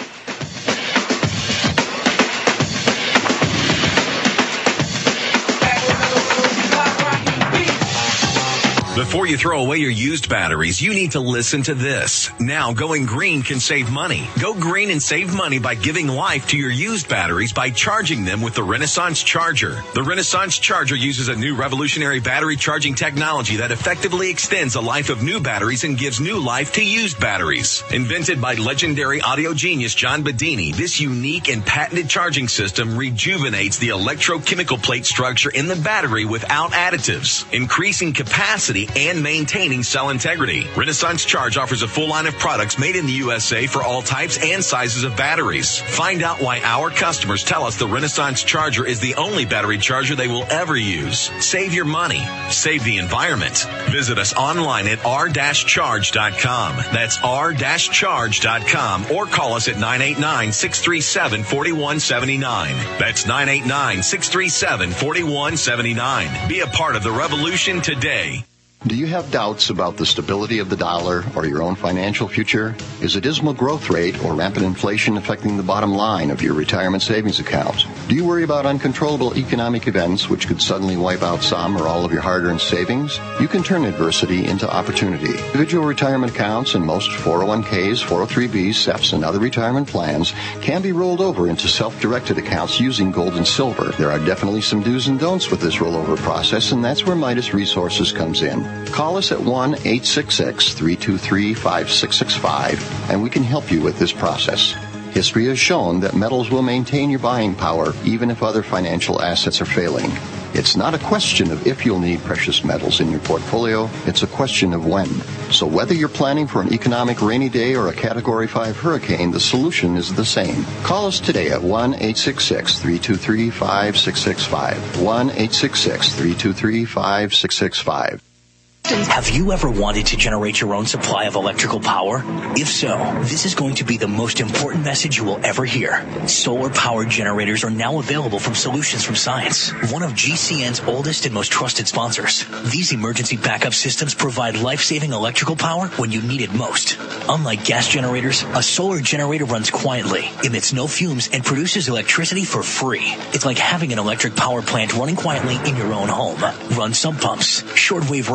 Before you throw away your used batteries, you need to listen to this. Now, going green can save money. Go green and save money by giving life to your used batteries by charging them with the Renaissance Charger. The Renaissance Charger uses a new revolutionary battery charging technology that effectively extends the life of new batteries and gives new life to used batteries. Invented by legendary audio genius John Bedini, this unique and patented charging system rejuvenates the electrochemical plate structure in the battery without additives, increasing capacity and maintaining cell integrity. Renaissance Charge offers a full line of products made in the U S A for all types and sizes of batteries. Find out why our customers tell us the Renaissance Charger is the only battery charger they will ever use. Save your money. Save the environment. Visit us online at r dash charge dot com. That's r dash charge dot com, or call us at nine eight nine, six three seven, four one seven nine. That's nine eight nine, six three seven, four one seven nine. Be a part of the revolution today. Do you have doubts about the stability of the dollar or your own financial future? Is a dismal growth rate or rampant inflation affecting the bottom line of your retirement savings account? Do you worry about uncontrollable economic events which could suddenly wipe out some or all of your hard-earned savings? You can turn adversity into opportunity. Individual retirement accounts and most four oh one k's, four oh three b's, S E P's, and other retirement plans can be rolled over into self-directed accounts using gold and silver. There are definitely some do's and don'ts with this rollover process, and that's where Midas Resources comes in. Call us at one eight six six, three two three, five six six five, and we can help you with this process. History has shown that metals will maintain your buying power even if other financial assets are failing. It's not a question of if you'll need precious metals in your portfolio, it's a question of when. So whether you're planning for an economic rainy day or a Category five hurricane, the solution is the same. Call us today at one eight six six, three two three, five six six five. one eight six six, three two three, five six six five. Have you ever wanted to generate your own supply of electrical power? If so, this is going to be the most important message you will ever hear. Solar-powered generators are now available from Solutions from Science, one of G C N's oldest and most trusted sponsors. These emergency backup systems provide life-saving electrical power when you need it most. Unlike gas generators, a solar generator runs quietly, emits no fumes, and produces electricity for free. It's like having an electric power plant running quietly in your own home. Run sump pumps, shortwave radios,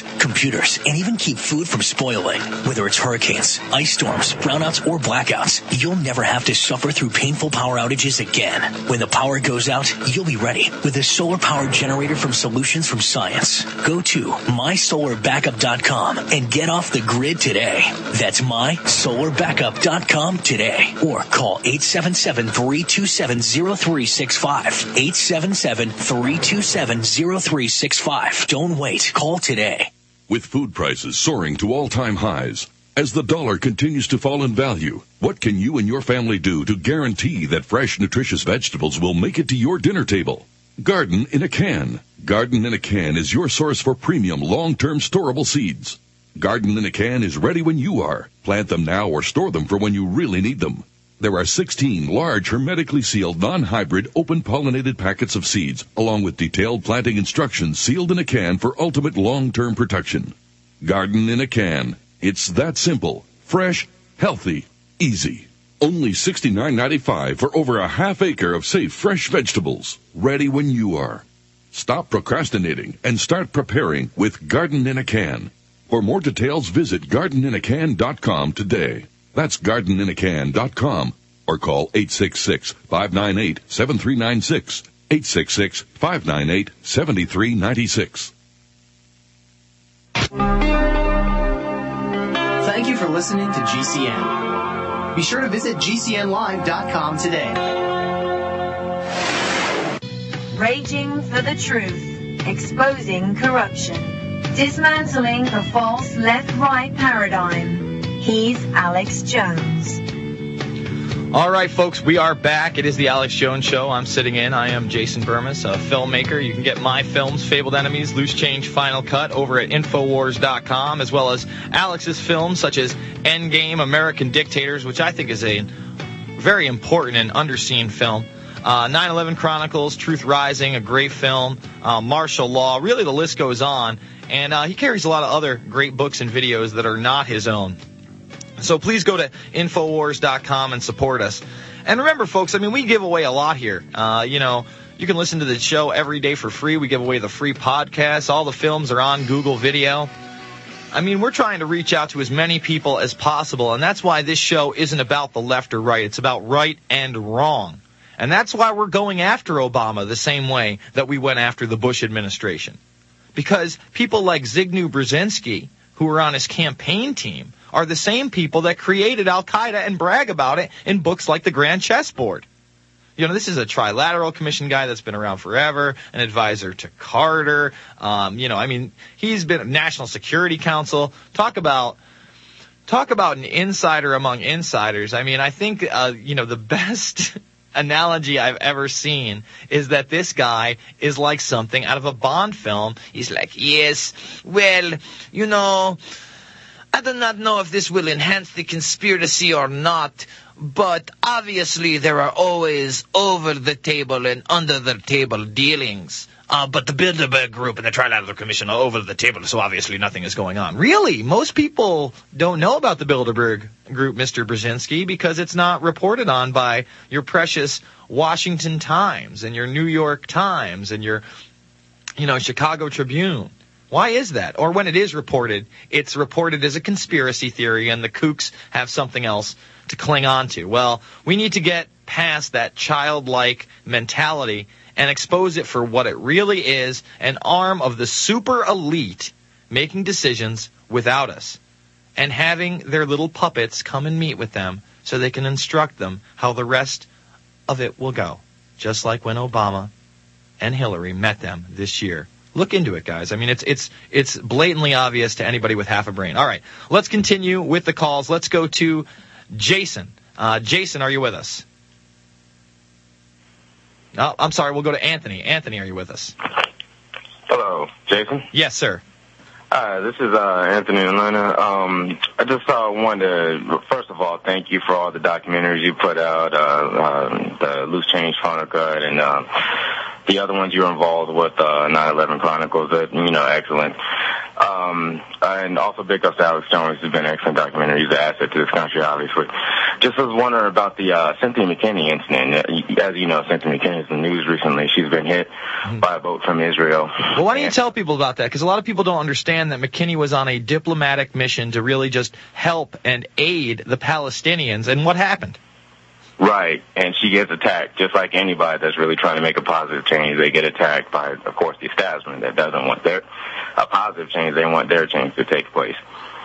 cars, computers, and even keep food from spoiling. Whether it's hurricanes, ice storms, brownouts, or blackouts, you'll never have to suffer through painful power outages again. When the power goes out, you'll be ready with a solar-powered generator from Solutions from Science. Go to my solar backup dot com and get off the grid today. That's my solar backup dot com today. Or call eight seven seven, three two seven, zero three six five. eight seven seven, three two seven, zero three six five. Don't wait. Call today. With food prices soaring to all-time highs, as the dollar continues to fall in value, what can you and your family do to guarantee that fresh, nutritious vegetables will make it to your dinner table? Garden in a Can. Garden in a Can is your source for premium, long-term storable seeds. Garden in a Can is ready when you are. Plant them now or store them for when you really need them. There are sixteen large, hermetically sealed, non-hybrid, open-pollinated packets of seeds, along with detailed planting instructions sealed in a can for ultimate long-term protection. Garden in a Can. It's that simple, fresh, healthy, easy. Only sixty-nine ninety-five for over a half acre of safe, fresh vegetables, ready when you are. Stop procrastinating and start preparing with Garden in a Can. For more details, visit garden in a can dot com today. That's garden in a can dot com, or call eight six six, five nine eight, seven three nine six, eight six six, five nine eight, seven three nine six. Thank you for listening to G C N. Be sure to visit G C N live dot com today. Raging for the truth, exposing corruption, dismantling a false left-right paradigm. He's Alex Jones. All right, folks, we are back. It is the Alex Jones Show. I'm sitting in. I am Jason Burmis, a filmmaker. You can get my films, Fabled Enemies, Loose Change, Final Cut, over at infowars dot com, as well as Alex's films such as Endgame, American Dictators, which I think is a very important and underseen film. Uh, nine eleven Chronicles, Truth Rising, a great film. Uh, Martial Law, really the list goes on. And uh, he carries a lot of other great books and videos that are not his own. So please go to infowars dot com and support us. And remember, folks, I mean, we give away a lot here. Uh, you know, you can listen to the show every day for free. We give away the free podcasts. All the films are on Google Video. I mean, we're trying to reach out to as many people as possible, and that's why this show isn't about the left or right. It's about right and wrong. And that's why we're going after Obama the same way that we went after the Bush administration. Because people like Zygmunt Brzezinski, who were on his campaign team, are the same people that created Al-Qaeda and brag about it in books like The Grand Chessboard. You know, this is a Trilateral Commission guy that's been around forever, an advisor to Carter. Um, you know, I mean, he's been a National Security Council. Talk about, talk about an insider among insiders. I mean, I think, uh, you know, the best analogy I've ever seen is that this guy is like something out of a Bond film. He's like, yes, well, you know, I do not know if this will enhance the conspiracy or not, but obviously there are always over-the-table and under-the-table dealings. Uh, but the Bilderberg Group and the Trilateral Commission are over the table, so obviously nothing is going on. Really? Most people don't know about the Bilderberg Group, Mister Brzezinski, because it's not reported on by your precious Washington Times and your New York Times and your, you know, Chicago Tribune. Why is that? Or when it is reported, it's reported as a conspiracy theory and the kooks have something else to cling on to. Well, we need to get past that childlike mentality and expose it for what it really is, an arm of the super elite making decisions without us and having their little puppets come and meet with them so they can instruct them how the rest of it will go, just like when Obama and Hillary met them this year. Look into it, guys. I mean, it's it's it's blatantly obvious to anybody with half a brain. All right, let's continue with the calls. Let's go to Jason. Uh, Jason, are you with us? Oh, I'm sorry. We'll go to Anthony. Anthony, are you with us? Hello, Jason? Yes, sir. Hi, this is uh, Anthony in Atlanta. Um, I just uh, wanted to, first of all, thank you for all the documentaries you put out, uh, uh, the Loose Change Final Cut, and uh, the other ones you were involved with, uh, nine eleven Chronicles. That, you know, excellent. Um, and also big ups to Alex Jones. He's been an excellent documentary. He's an asset to this country, obviously. Just was wondering about the uh, Cynthia McKinney incident. As you know, Cynthia McKinney is in the news recently. She's been hit mm-hmm. by a boat from Israel. Well, why don't you tell people about that? Because a lot of people don't understand that McKinney was on a diplomatic mission to really just help and aid the Palestinians. And what happened? Right, and she gets attacked, just like anybody that's really trying to make a positive change. They get attacked by, of course, the establishment that doesn't want their a positive change. They want their change to take place.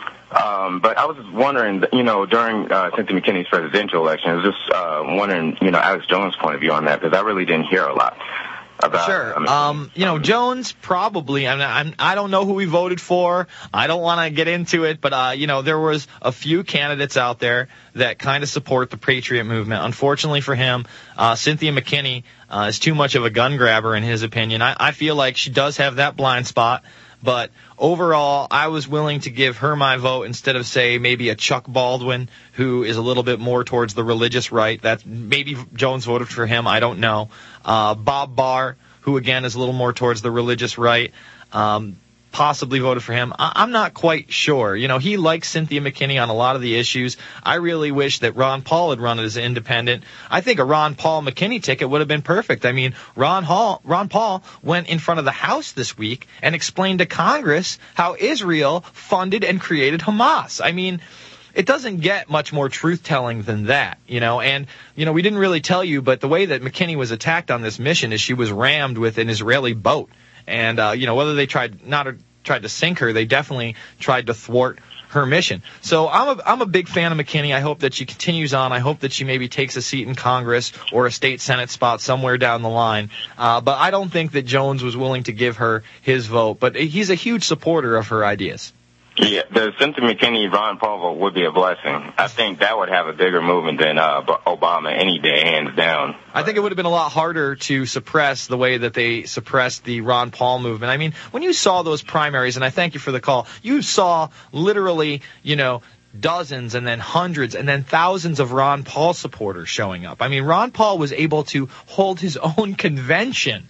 Um, but I was just wondering, you know, during uh, Cynthia McKinney's presidential election, I was just uh, wondering, you know, Alex Jones' point of view on that, because I really didn't hear a lot about. Sure. I mean, um, you know, Jones probably. I'm, I'm. I don't know who he voted for. I don't want to get into it, but uh, you know, there was a few candidates out there that kind of support the Patriot movement. Unfortunately for him, uh, Cynthia McKinney uh, is too much of a gun grabber, in his opinion. I, I feel like she does have that blind spot. But overall, I was willing to give her my vote instead of, say, maybe a Chuck Baldwin, who is a little bit more towards the religious right. That maybe Jones voted for him. I don't know. Uh, Bob Barr, who, again, is a little more towards the religious right, um, possibly voted for him. I- I'm not quite sure. You know, he likes Cynthia McKinney on a lot of the issues. I really wish that Ron Paul had run as an independent. I think a Ron Paul McKinney ticket would have been perfect. I mean, Ron Hall, Ron Paul went in front of the House this week and explained to Congress how Israel funded and created Hamas. I mean, it doesn't get much more truth-telling than that, you know. And, you know, we didn't really tell you, but the way that McKinney was attacked on this mission is she was rammed with an Israeli boat. And, uh, you know, whether they tried not to, tried to sink her, they definitely tried to thwart her mission. So I'm a, I'm a big fan of McKinney. I hope that she continues on. I hope that she maybe takes a seat in Congress or a state Senate spot somewhere down the line. Uh, but I don't think that Jones was willing to give her his vote. But he's a huge supporter of her ideas. Yeah, the Cynthia McKinney, Ron Paul vote would be a blessing. I think that would have a bigger movement than uh, Obama any day, hands down. I think it would have been a lot harder to suppress the way that they suppressed the Ron Paul movement. I mean, when you saw those primaries, and I thank you for the call, you saw literally, you know, dozens and then hundreds and then thousands of Ron Paul supporters showing up. I mean, Ron Paul was able to hold his own convention,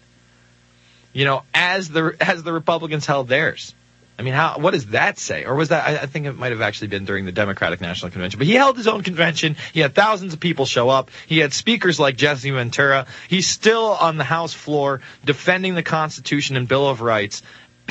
you know, as the as the Republicans held theirs. I mean, how? What does that say? Or was that, I, I think it might have actually been during the Democratic National Convention. But he held his own convention. He had thousands of people show up. He had speakers like Jesse Ventura. He's still on the House floor defending the Constitution and Bill of Rights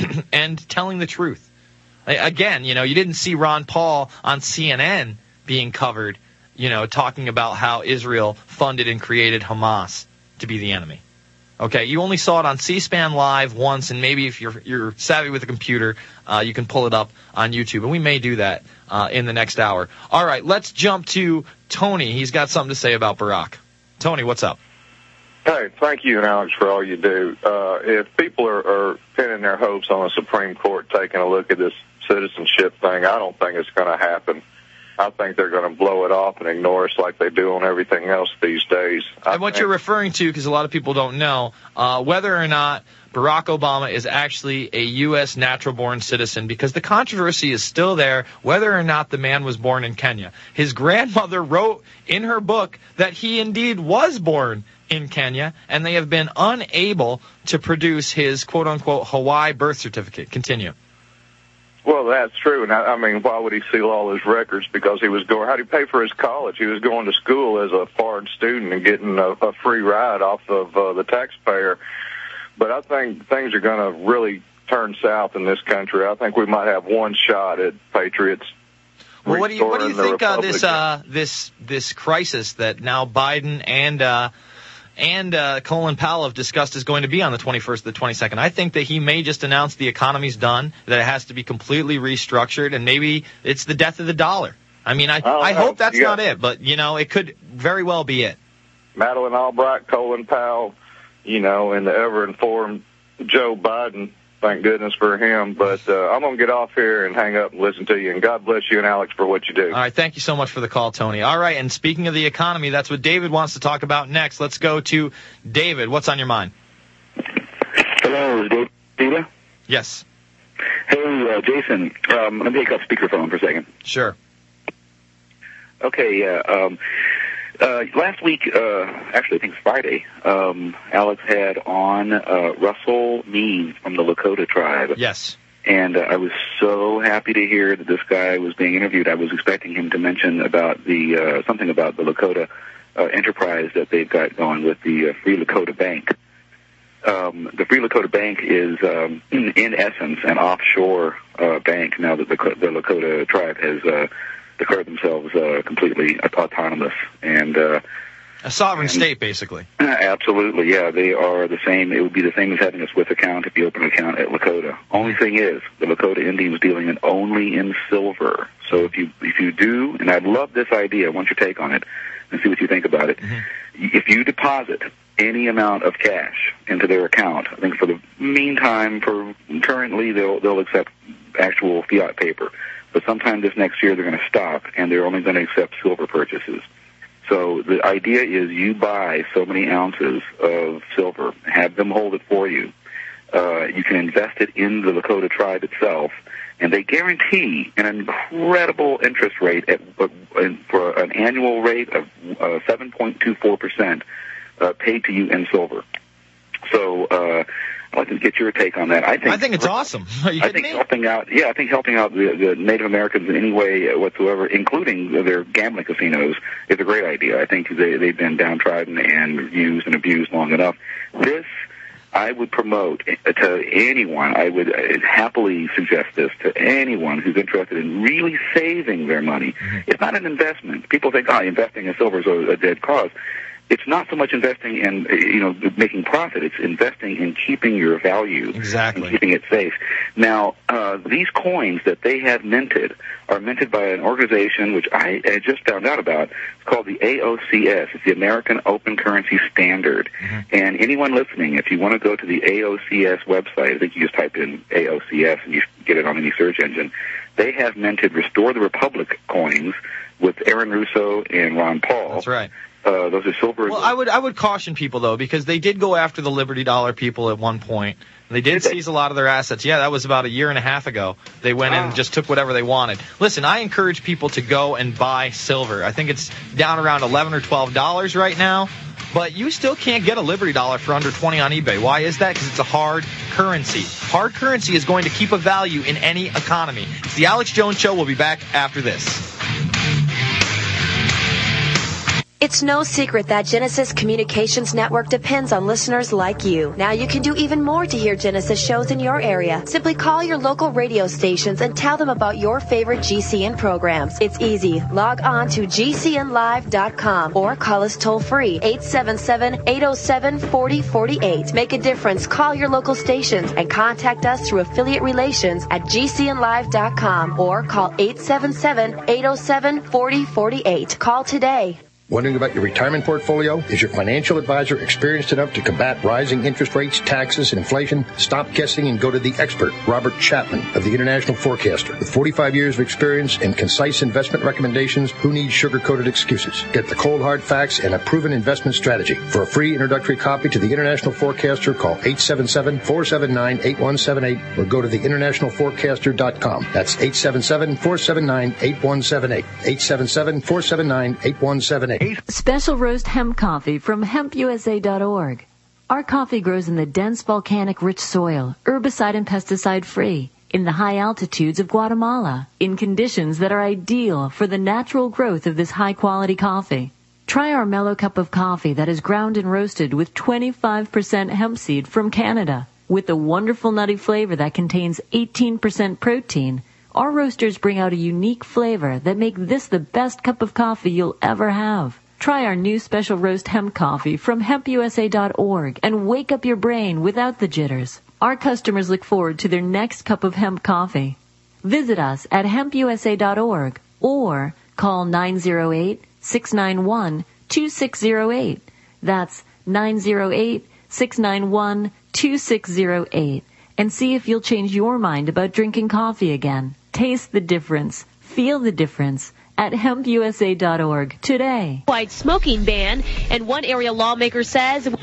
and telling the truth. Again, you know, you didn't see Ron Paul on C N N being covered, you know, talking about how Israel funded and created Hamas to be the enemy. Okay, you only saw it on C-SPAN Live once, and maybe if you're you're savvy with a computer, uh, you can pull it up on YouTube, and we may do that uh, in the next hour. All right, let's jump to Tony. He's got something to say about Barack. Tony, what's up? Hey, thank you and Alex for all you do. Uh, if people are, are pinning their hopes on the Supreme Court taking a look at this citizenship thing, I don't think it's going to happen. I think they're going to blow it off and ignore us like they do on everything else these days. I and what think- you're referring to, because a lot of people don't know, uh, whether or not Barack Obama is actually a U S natural-born citizen, because the controversy is still there whether or not the man was born in Kenya. His grandmother wrote in her book that he indeed was born in Kenya, and they have been unable to produce his quote-unquote Hawaii birth certificate. Continue. Well, that's true. And I, I mean, why would he seal all his records? Because he was going, how did he pay for his college? He was going to school as a foreign student and getting a, a free ride off of uh, the taxpayer. But I think things are going to really turn south in this country. I think we might have one shot at patriots. Well, what do you what do you think uh, this uh, this this crisis that now Biden and uh, and uh, Colin Powell have discussed is going to be on the twenty-first to the twenty-second? I think that he may just announce the economy's done, that it has to be completely restructured, and maybe it's the death of the dollar. I mean, I I, I hope that's yeah. not it, but, you know, it could very well be it. Madeleine Albright, Colin Powell, you know, and the ever-informed Joe Biden. Thank goodness for him. But uh, I'm going to get off here and hang up and listen to you. And God bless you and Alex for what you do. All right. Thank you so much for the call, Tony. All right. And speaking of the economy, that's what David wants to talk about next. Let's go to David. What's on your mind? Hello, is Dave Dita? Yes. Hey, uh, Jason. Um, let me take off speakerphone for a second. Sure. Okay. Uh, um, uh, last week, uh, actually, I think it's Friday, um, Alex had on uh, Russell Means from the Lakota tribe. Yes. And uh, I was so happy to hear that this guy was being interviewed. I was expecting him to mention about the uh, something about the Lakota uh, enterprise that they've got going with the uh, Free Lakota Bank. Um, the Free Lakota Bank is, um, in, in essence, an offshore uh, bank now that the, the Lakota tribe has uh, declared themselves uh, completely autonomous. And uh, a sovereign state, basically. Absolutely, yeah. They are the same. It would be the same as having a Swift account if you open an account at Lakota. Only thing is, the Lakota Indians dealing in only in silver. So if you if you do, and I'd love this idea, I want your take on it, and see what you think about it. Mm-hmm. If you deposit any amount of cash into their account, I think for the meantime, for currently, they'll they'll accept actual fiat paper. But sometime this next year, they're going to stop, and they're only going to accept silver purchases. So the idea is you buy so many ounces of silver, have them hold it for you. Uh, you can invest it in the Lakota tribe itself, and they guarantee an incredible interest rate at, uh, for an annual rate of uh, seven point two four percent uh, paid to you in silver. So uh, I'd like to get your take on that. I think I think it's awesome. Are you I kidding think me? helping out, yeah, I think helping out the, the Native Americans in any way whatsoever, including their gambling casinos, is a great idea. I think they, they've been downtrodden and used and abused long enough. This, I would promote to anyone. I would happily suggest this to anyone who's interested in really saving their money. Mm-hmm. It's not an investment. People think, oh, investing in silver is a, a dead cause. It's not so much investing in, you know, making profit. It's investing in keeping your value. Exactly. And keeping it safe. Now, uh, these coins that they have minted are minted by an organization which I, I just found out about. It's called the A O C S. It's the American Open Currency Standard. Mm-hmm. And anyone listening, if you want to go to the A O C S website, I think you just type in A O C S and you get it on any search engine. They have minted Restore the Republic coins with Aaron Russo and Ron Paul. That's right. Uh, those are silver. Well, I would I would caution people though, because they did go after the Liberty Dollar people at one point. They did, did seize they? a lot of their assets. Yeah, that was about a year and a half ago. They went wow. in and just took whatever they wanted. Listen, I encourage people to go and buy silver. I think it's down around eleven or twelve dollars right now, but you still can't get a Liberty Dollar for under twenty on eBay. Why is that? Because it's a hard currency. Hard currency is going to keep a value in any economy. It's the Alex Jones Show. We'll be back after this. It's no secret that Genesis Communications Network depends on listeners like you. Now you can do even more to hear Genesis shows in your area. Simply call your local radio stations and tell them about your favorite G C N programs. It's easy. Log on to G C N live dot com or call us toll free eight seven seven, eight oh seven, four oh four eight. Make a difference. Call your local stations and contact us through affiliate relations at G C N live dot com or call eight seven seven, eight oh seven, four oh four eight. Call today. Wondering about your retirement portfolio? Is your financial advisor experienced enough to combat rising interest rates, taxes, and inflation? Stop guessing and go to the expert, Robert Chapman of the International Forecaster. With forty-five years of experience and concise investment recommendations, who needs sugar-coated excuses? Get the cold hard facts and a proven investment strategy. For a free introductory copy to the International Forecaster, call eight seven seven, four seven nine, eight one seven eight or go to the international forecaster dot com. That's eight seven seven, four seven nine, eight one seven eight. eight seven seven, four seven nine, eight one seven eight. Special roast hemp coffee from hemp U S A dot org. Our coffee grows in the dense volcanic rich soil, herbicide and pesticide free, in the high altitudes of Guatemala, in conditions that are ideal for the natural growth of this high quality coffee. Try our mellow cup of coffee that is ground and roasted with twenty-five percent hemp seed from Canada. With a wonderful nutty flavor that contains eighteen percent protein, our roasters bring out a unique flavor that make this the best cup of coffee you'll ever have. Try our new special roast hemp coffee from hemp U S A dot org and wake up your brain without the jitters. Our customers look forward to their next cup of hemp coffee. Visit us at hemp U S A dot org or call nine oh eight, six nine one, two six oh eight. That's nine oh eight, six nine one, two six oh eight. And see if you'll change your mind about drinking coffee again. Taste the difference. Feel the difference. At hemp U S A dot org today. White smoking ban, and one area lawmaker says... You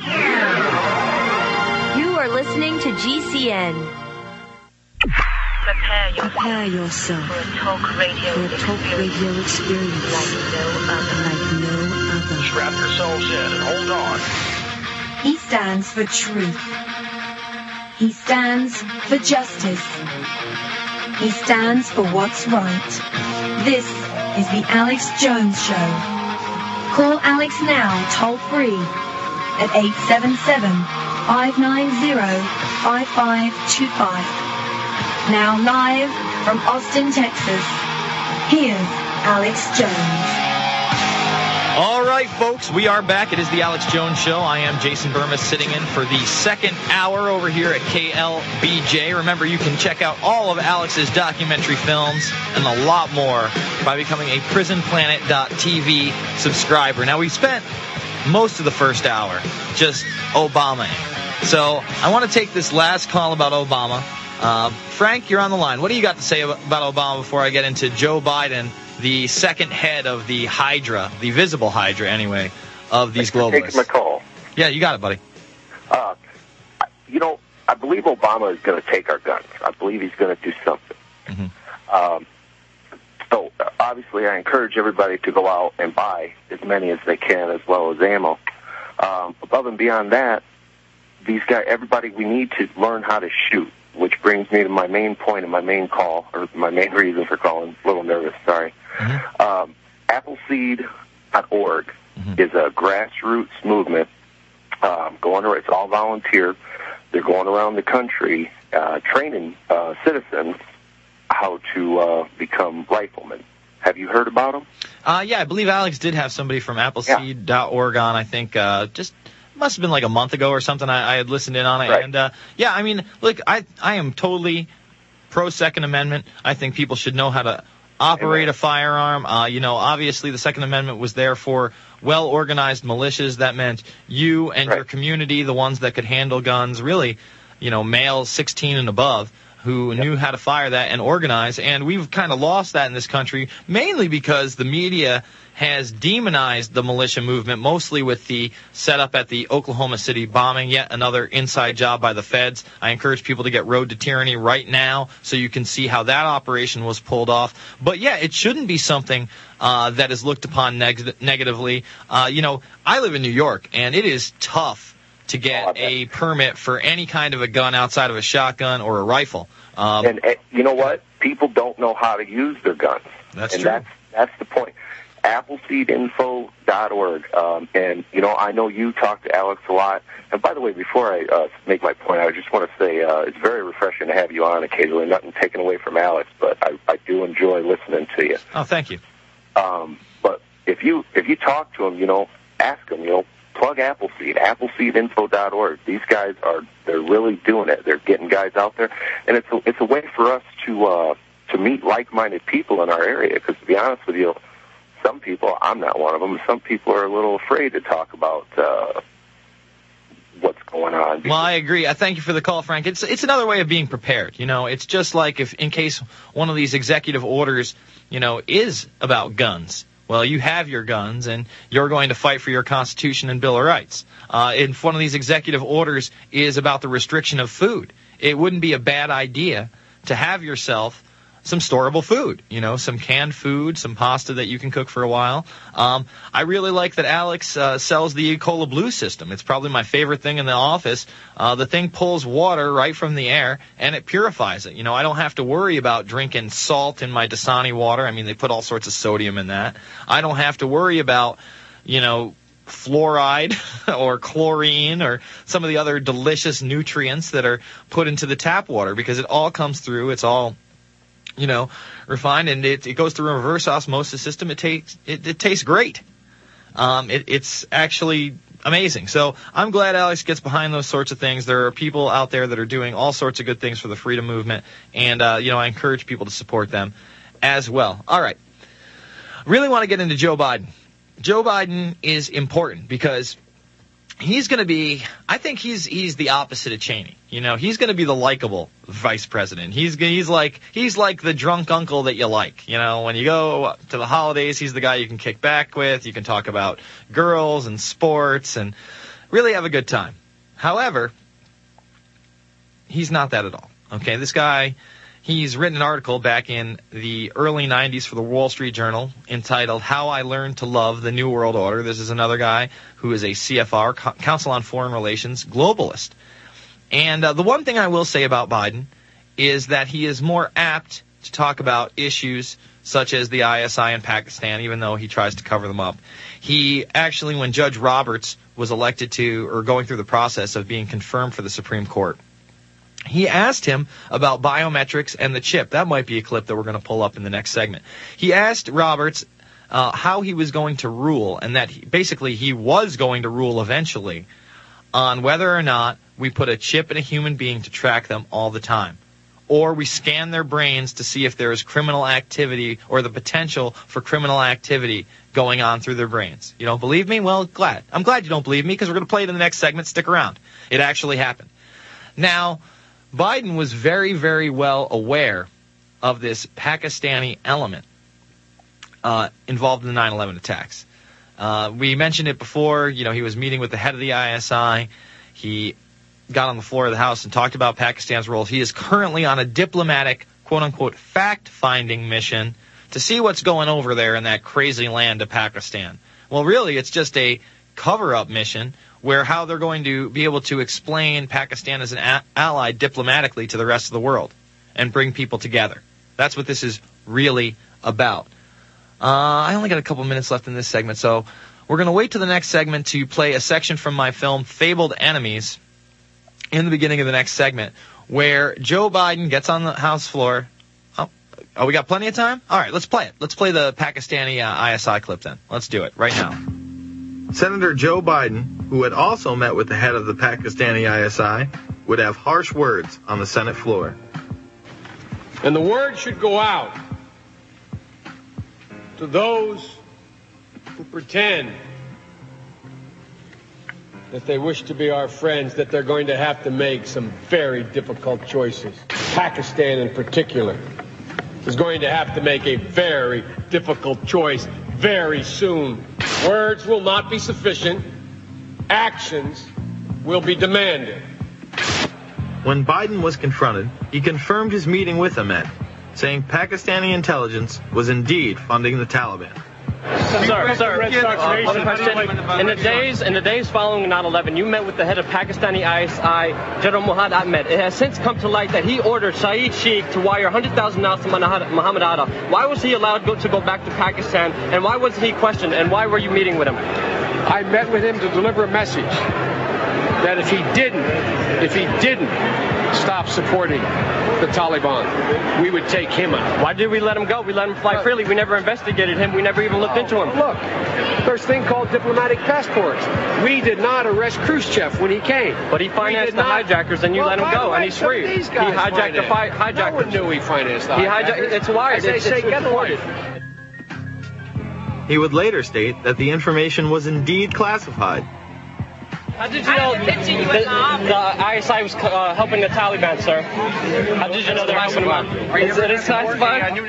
are listening to G C N. Prepare yourself, Prepare yourself for a talk radio, for a talk experience, radio experience like no other. Like no other. Strap yourselves in and hold on. He stands for truth. He stands for justice. He stands for what's right. This is the Alex Jones Show. Call Alex now, toll free, at eight seven seven, five nine zero, five five two five. Now live from Austin, Texas, here's Alex Jones. All right, folks, we are back. It is the Alex Jones Show. I am Jason Burmis, sitting in for the second hour over here at K L B J. Remember, you can check out all of Alex's documentary films and a lot more by becoming a prison planet dot t v subscriber. Now, we spent most of the first hour just Obama. So I want to take this last call about Obama. Uh, Frank, you're on the line. What do you got to say about Obama before I get into Joe Biden, the second head of the Hydra, the visible Hydra, anyway, of these globalists? Taking my call. Yeah, you got it, buddy. Uh, you know, I believe Obama is going to take our guns. I believe he's going to do something. Mm-hmm. Um, so, obviously, I encourage everybody to go out and buy as many as they can, as well as ammo. Um, above and beyond that, these guys, everybody, we need to learn how to shoot, which brings me to my main point and my main call, or my main reason for calling. A little nervous, sorry. Mm-hmm. Um, Appleseed dot org mm-hmm. is a grassroots movement. Um, going around, it's all volunteer. They're going around the country uh, training uh, citizens how to uh, become riflemen. Have you heard about them? Uh, yeah, I believe Alex did have somebody from Appleseed dot org on, I think, uh, just must have been like a month ago or something. I, I had listened in on it. Right. And, uh, yeah, I mean, look, I, I am totally pro-Second Amendment. I think people should know how to operate Amen. a firearm. Uh, you know, obviously the Second Amendment was there for well-organized militias. That meant you and right. your community, the ones that could handle guns, really, you know, males sixteen and above, who yep. knew how to fire that and organize. And we've kind of lost that in this country, mainly because the media has demonized the militia movement, mostly with the setup at the Oklahoma City bombing, yet another inside job by the feds. I encourage people to get Road to Tyranny right now so you can see how that operation was pulled off. But, yeah, it shouldn't be something uh, that is looked upon neg- negatively. Uh, you know, I live in New York, and it is tough to get a permit for any kind of a gun outside of a shotgun or a rifle. Um, and, and you know what? People don't know how to use their guns. That's and true. That's, that's the point. Appleseed info dot org. Um, and, you know, I know you talk to Alex a lot. And, by the way, before I uh, make my point, I just want to say uh, it's very refreshing to have you on occasionally. Nothing taken away from Alex, but I, I do enjoy listening to you. Oh, thank you. Um, but if you if you talk to him, you know, ask him, you know, plug Appleseed, Appleseed info dot org. These guys are, they're really doing it. They're getting guys out there. And it's a, it's a way for us to, uh, to meet like-minded people in our area. Because, to be honest with you, some people, I'm not one of them, some people are a little afraid to talk about uh, what's going on. Well, I agree. I thank you for the call, Frank. It's it's another way of being prepared. You know, it's just like if in case one of these executive orders, you know, is about guns. Well, you have your guns, and you're going to fight for your Constitution and Bill of Rights. Uh, if one of these executive orders is about the restriction of food, it wouldn't be a bad idea to have yourself some storable food, you know, some canned food, some pasta that you can cook for a while. Um, I really like that Alex uh, sells the Ecola Blue system. It's probably my favorite thing in the office. Uh, the thing pulls water right from the air, and it purifies it. You know, I don't have to worry about drinking salt in my Dasani water. I mean, they put all sorts of sodium in that. I don't have to worry about, you know, fluoride or chlorine or some of the other delicious nutrients that are put into the tap water, because it all comes through. It's all, you know, refined, and it, it goes through a reverse osmosis system. It takes it, it tastes great. Um, it, it's actually amazing. So I'm glad Alex gets behind those sorts of things. There are people out there that are doing all sorts of good things for the freedom movement, and uh, you know, I encourage people to support them as well. All right, really want to get into Joe Biden. Joe Biden is important because he's going to be, I think he's he's the opposite of Cheney. You know, he's going to be the likable vice president. He's he's like he's like the drunk uncle that you like. You know, when you go to the holidays, he's the guy you can kick back with. You can talk about girls and sports and really have a good time. However, he's not that at all. Okay, this guy, he's written an article back in the early nineties for the Wall Street Journal entitled How I Learned to Love the New World Order. This is another guy who is a C F R, Council on Foreign Relations, globalist. And uh, the one thing I will say about Biden is that he is more apt to talk about issues such as the I S I in Pakistan, even though he tries to cover them up. He actually, when Judge Roberts was elected to, or going through the process of being confirmed for the Supreme Court, he asked him about biometrics and the chip. That might be a clip that we're going to pull up in the next segment. He asked Roberts uh, how he was going to rule, and that he, basically he was going to rule eventually on whether or not we put a chip in a human being to track them all the time, or we scan their brains to see if there is criminal activity or the potential for criminal activity going on through their brains. You don't believe me? Well, glad. I'm glad you don't believe me, because we're going to play it in the next segment. Stick around. It actually happened. Now, Biden was very, very well aware of this Pakistani element uh, involved in the nine eleven attacks. Uh, we mentioned it before. You know, he was meeting with the head of the I S I. He got on the floor of the House and talked about Pakistan's role. He is currently on a diplomatic, quote-unquote, fact-finding mission to see what's going over there in that crazy land of Pakistan. Well, really, it's just a cover-up mission where how they're going to be able to explain Pakistan as an a- ally diplomatically to the rest of the world and bring people together. That's what this is really about. Uh, I only got a couple minutes left in this segment, so we're going to wait to the next segment to play a section from my film, Fabled Enemies, in the beginning of the next segment, where Joe Biden gets on the House floor. Oh, oh we got plenty of time? All right, let's play it. Let's play the Pakistani uh, I S I clip then. Let's do it right now. Senator Joe Biden, who had also met with the head of the Pakistani I S I, would have harsh words on the Senate floor. And the word should go out to those who pretend that they wish to be our friends, that they're going to have to make some very difficult choices. Pakistan in particular is going to have to make a very difficult choice very soon. Words will not be sufficient. Actions will be demanded. When Biden was confronted, he confirmed his meeting with Ahmed, saying Pakistani intelligence was indeed funding the Taliban. Sir, sir, uh, one question. In the days, in the days following nine eleven, you met with the head of Pakistani I S I, General Muhammad Ahmed. It has since come to light that he ordered Saeed Sheikh to wire one hundred thousand dollars to Muhammad Atta. Why was he allowed to go, to go back to Pakistan, and why was he questioned, and why were you meeting with him? I met with him to deliver a message that if he didn't, if he didn't stop supporting the Taliban, we would take him out. Why did we let him go? We let him fly freely. We never investigated him. We never even looked into him. Look, there's a thing called diplomatic passports. We did not arrest Khrushchev when he came. But he financed the not... hijackers, and you well, let him go, way, and he's free. He hijacked the fi- hijackers. No one knew he financed the he hijackers. Hijacked, it's wired. As they it's, say, it's get reported. He would later state that the information was indeed classified. How did you know the, the I S I was uh, helping the Taliban, sir? How did you know they were helping them out? Is it classified?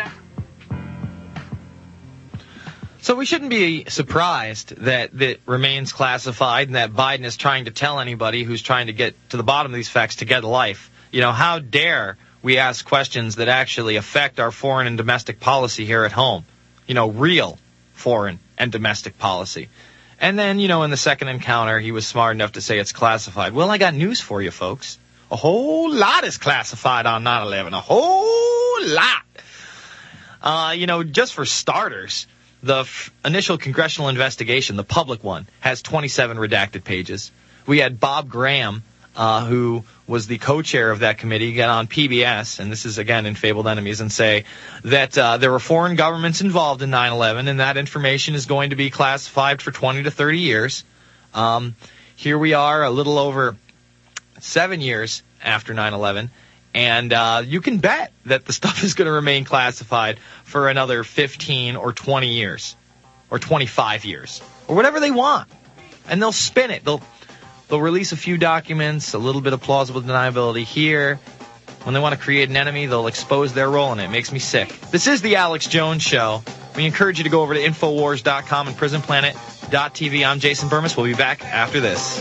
So we shouldn't be surprised that that remains classified and that Biden is trying to tell anybody who's trying to get to the bottom of these facts to get a life. You know, how dare we ask questions that actually affect our foreign and domestic policy here at home? You know, real foreign and domestic policy. And then, you know, in the second encounter, he was smart enough to say it's classified. Well, I got news for you, folks. A whole lot is classified on nine eleven. A whole lot. Uh, you know, just for starters, the f- initial congressional investigation, the public one, has twenty-seven redacted pages. We had Bob Graham, uh, who was the co-chair of that committee, get on P B S, and this is, again, in Fabled Enemies, and say that uh, there were foreign governments involved in nine eleven, and that information is going to be classified for twenty to thirty years. Um, here we are, a little over seven years after nine eleven, and uh, you can bet that the stuff is going to remain classified for another fifteen or twenty years, or twenty-five years, or whatever they want. And they'll spin it. They'll They'll release a few documents, a little bit of plausible deniability here. When they want to create an enemy, they'll expose their role in it. It makes me sick. This is the Alex Jones Show. We encourage you to go over to Infowars dot com and Prison Planet dot T V. I'm Jason Burmis. We'll be back after this.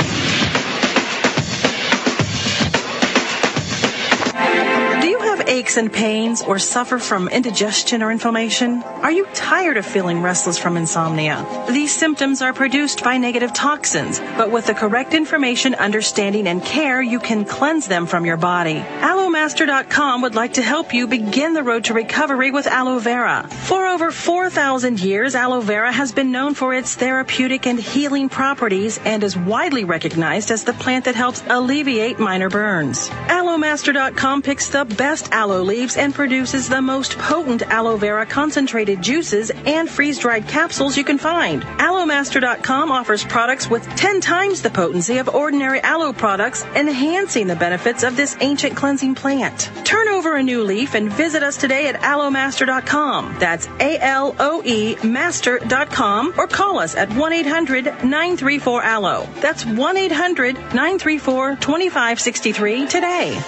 Do you have aches aches and pains, or suffer from indigestion or inflammation? Are you tired of feeling restless from insomnia? These symptoms are produced by negative toxins, but with the correct information, understanding, and care, you can cleanse them from your body. Aloe Master dot com would like to help you begin the road to recovery with aloe vera. For over four thousand years, aloe vera has been known for its therapeutic and healing properties and is widely recognized as the plant that helps alleviate minor burns. Aloe Master dot com picks the best aloe leaves and produces the most potent aloe vera concentrated juices and freeze-dried capsules you can find. Aloe Master dot com offers products with ten times the potency of ordinary aloe products, enhancing the benefits of this ancient cleansing plant. Turn over a new leaf and visit us today at Aloe Master dot com. That's A L O E Master dot com, or call us at one eight hundred nine three four aloe. That's one eight hundred nine three four two five six three today.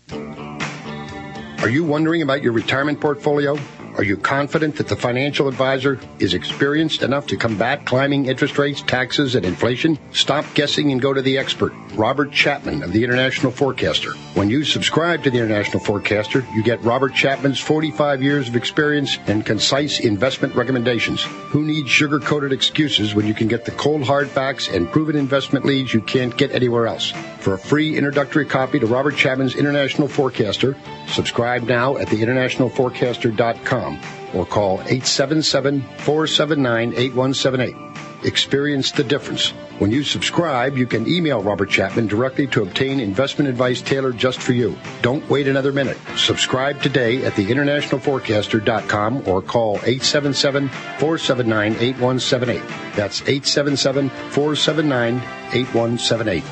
Are you wondering about your retirement portfolio? Are you confident that the financial advisor is experienced enough to combat climbing interest rates, taxes, and inflation? Stop guessing and go to the expert, Robert Chapman of the International Forecaster. When you subscribe to the International Forecaster, you get Robert Chapman's forty-five years of experience and concise investment recommendations. Who needs sugar-coated excuses when you can get the cold hard facts and proven investment leads you can't get anywhere else? For a free introductory copy to Robert Chapman's International Forecaster, subscribe now at the international forecaster dot com or call eight seven seven, four seven nine, eight one seven eight. Experience the difference. When you subscribe, you can email Robert Chapman directly to obtain investment advice tailored just for you. Don't wait another minute. Subscribe today at the international forecaster dot com or call eight seven seven, four seven nine, eight one seven eight. That's eight seven seven, four seven nine, eight one seven eight.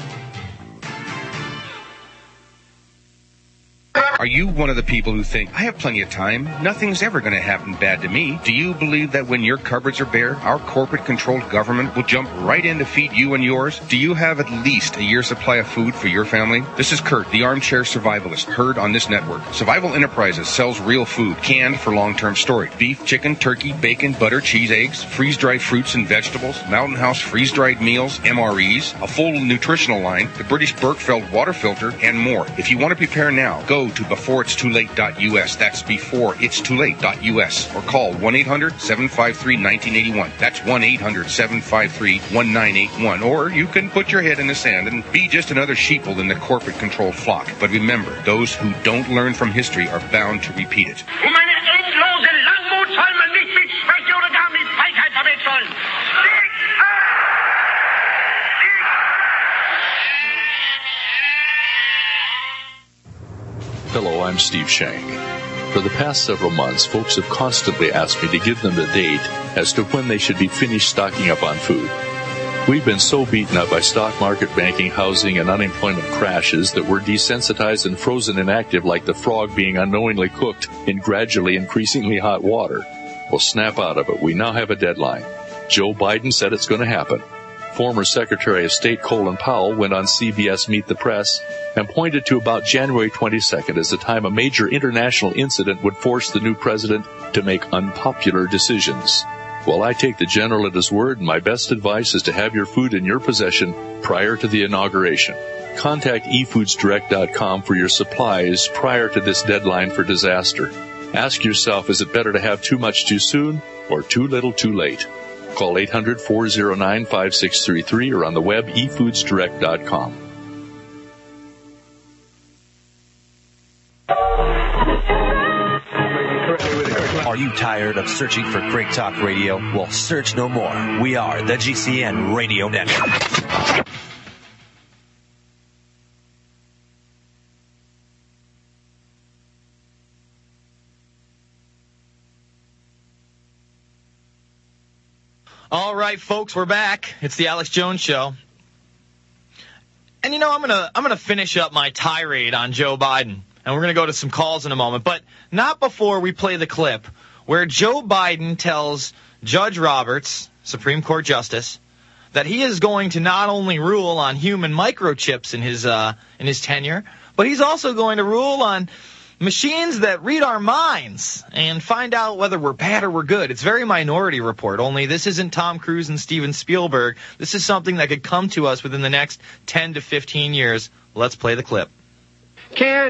Are you one of the people who think, I have plenty of time, nothing's ever going to happen bad to me? Do you believe that when your cupboards are bare, our corporate-controlled government will jump right in to feed you and yours? Do you have at least a year's supply of food for your family? This is Kurt, the armchair survivalist, heard on this network. Survival Enterprises sells real food, canned for long-term storage. Beef, chicken, turkey, bacon, butter, cheese, eggs, freeze-dried fruits and vegetables, Mountain House freeze-dried meals, M R Es, a full nutritional line, the British Berkefeld water filter, and more. If you want to prepare now, go to before it's too late dot U S. That's before it's too late dot U S. Or call one eight hundred, seven five three, one nine eight one. That's one eight hundred, seven five three, one nine eight one. Or you can put your head in the sand and be just another sheeple in the corporate-controlled flock. But remember, those who don't learn from history are bound to repeat it. Um eine endlose Langmut soll man nicht mit Schwäche oder gar mit Feigheit verwechseln. Hello, I'm Steve Shank. For the past several months, folks have constantly asked me to give them a date as to when they should be finished stocking up on food. We've been so beaten up by stock market, banking, housing, and unemployment crashes that we're desensitized and frozen inactive like the frog being unknowingly cooked in gradually increasingly hot water. Well, snap out of it. We now have a deadline. Joe Biden said it's going to happen. Former Secretary of State Colin Powell went on C B S Meet the Press and pointed to about January twenty-second as the time a major international incident would force the new president to make unpopular decisions. Well, I take the general at his word, and my best advice is to have your food in your possession prior to the inauguration. Contact e foods direct dot com for your supplies prior to this deadline for disaster. Ask yourself, is it better to have too much too soon or too little too late? Call eight hundred, four oh nine, five six three three or on the web e foods direct dot com. Are you tired of searching for great talk radio? Well, search no more. We are the G C N Radio Network. All right, folks, we're back. It's the Alex Jones Show. And, you know, I'm going to I'm gonna finish up my tirade on Joe Biden. And we're going to go to some calls in a moment. But not before we play the clip where Joe Biden tells Judge Roberts, Supreme Court Justice, that he is going to not only rule on human microchips in his uh, in his tenure, but he's also going to rule on machines that read our minds and find out whether we're bad or we're good. It's very Minority Report, only this isn't Tom Cruise and Steven Spielberg. This is something that could come to us within the next ten to fifteen years. Let's play the clip. Can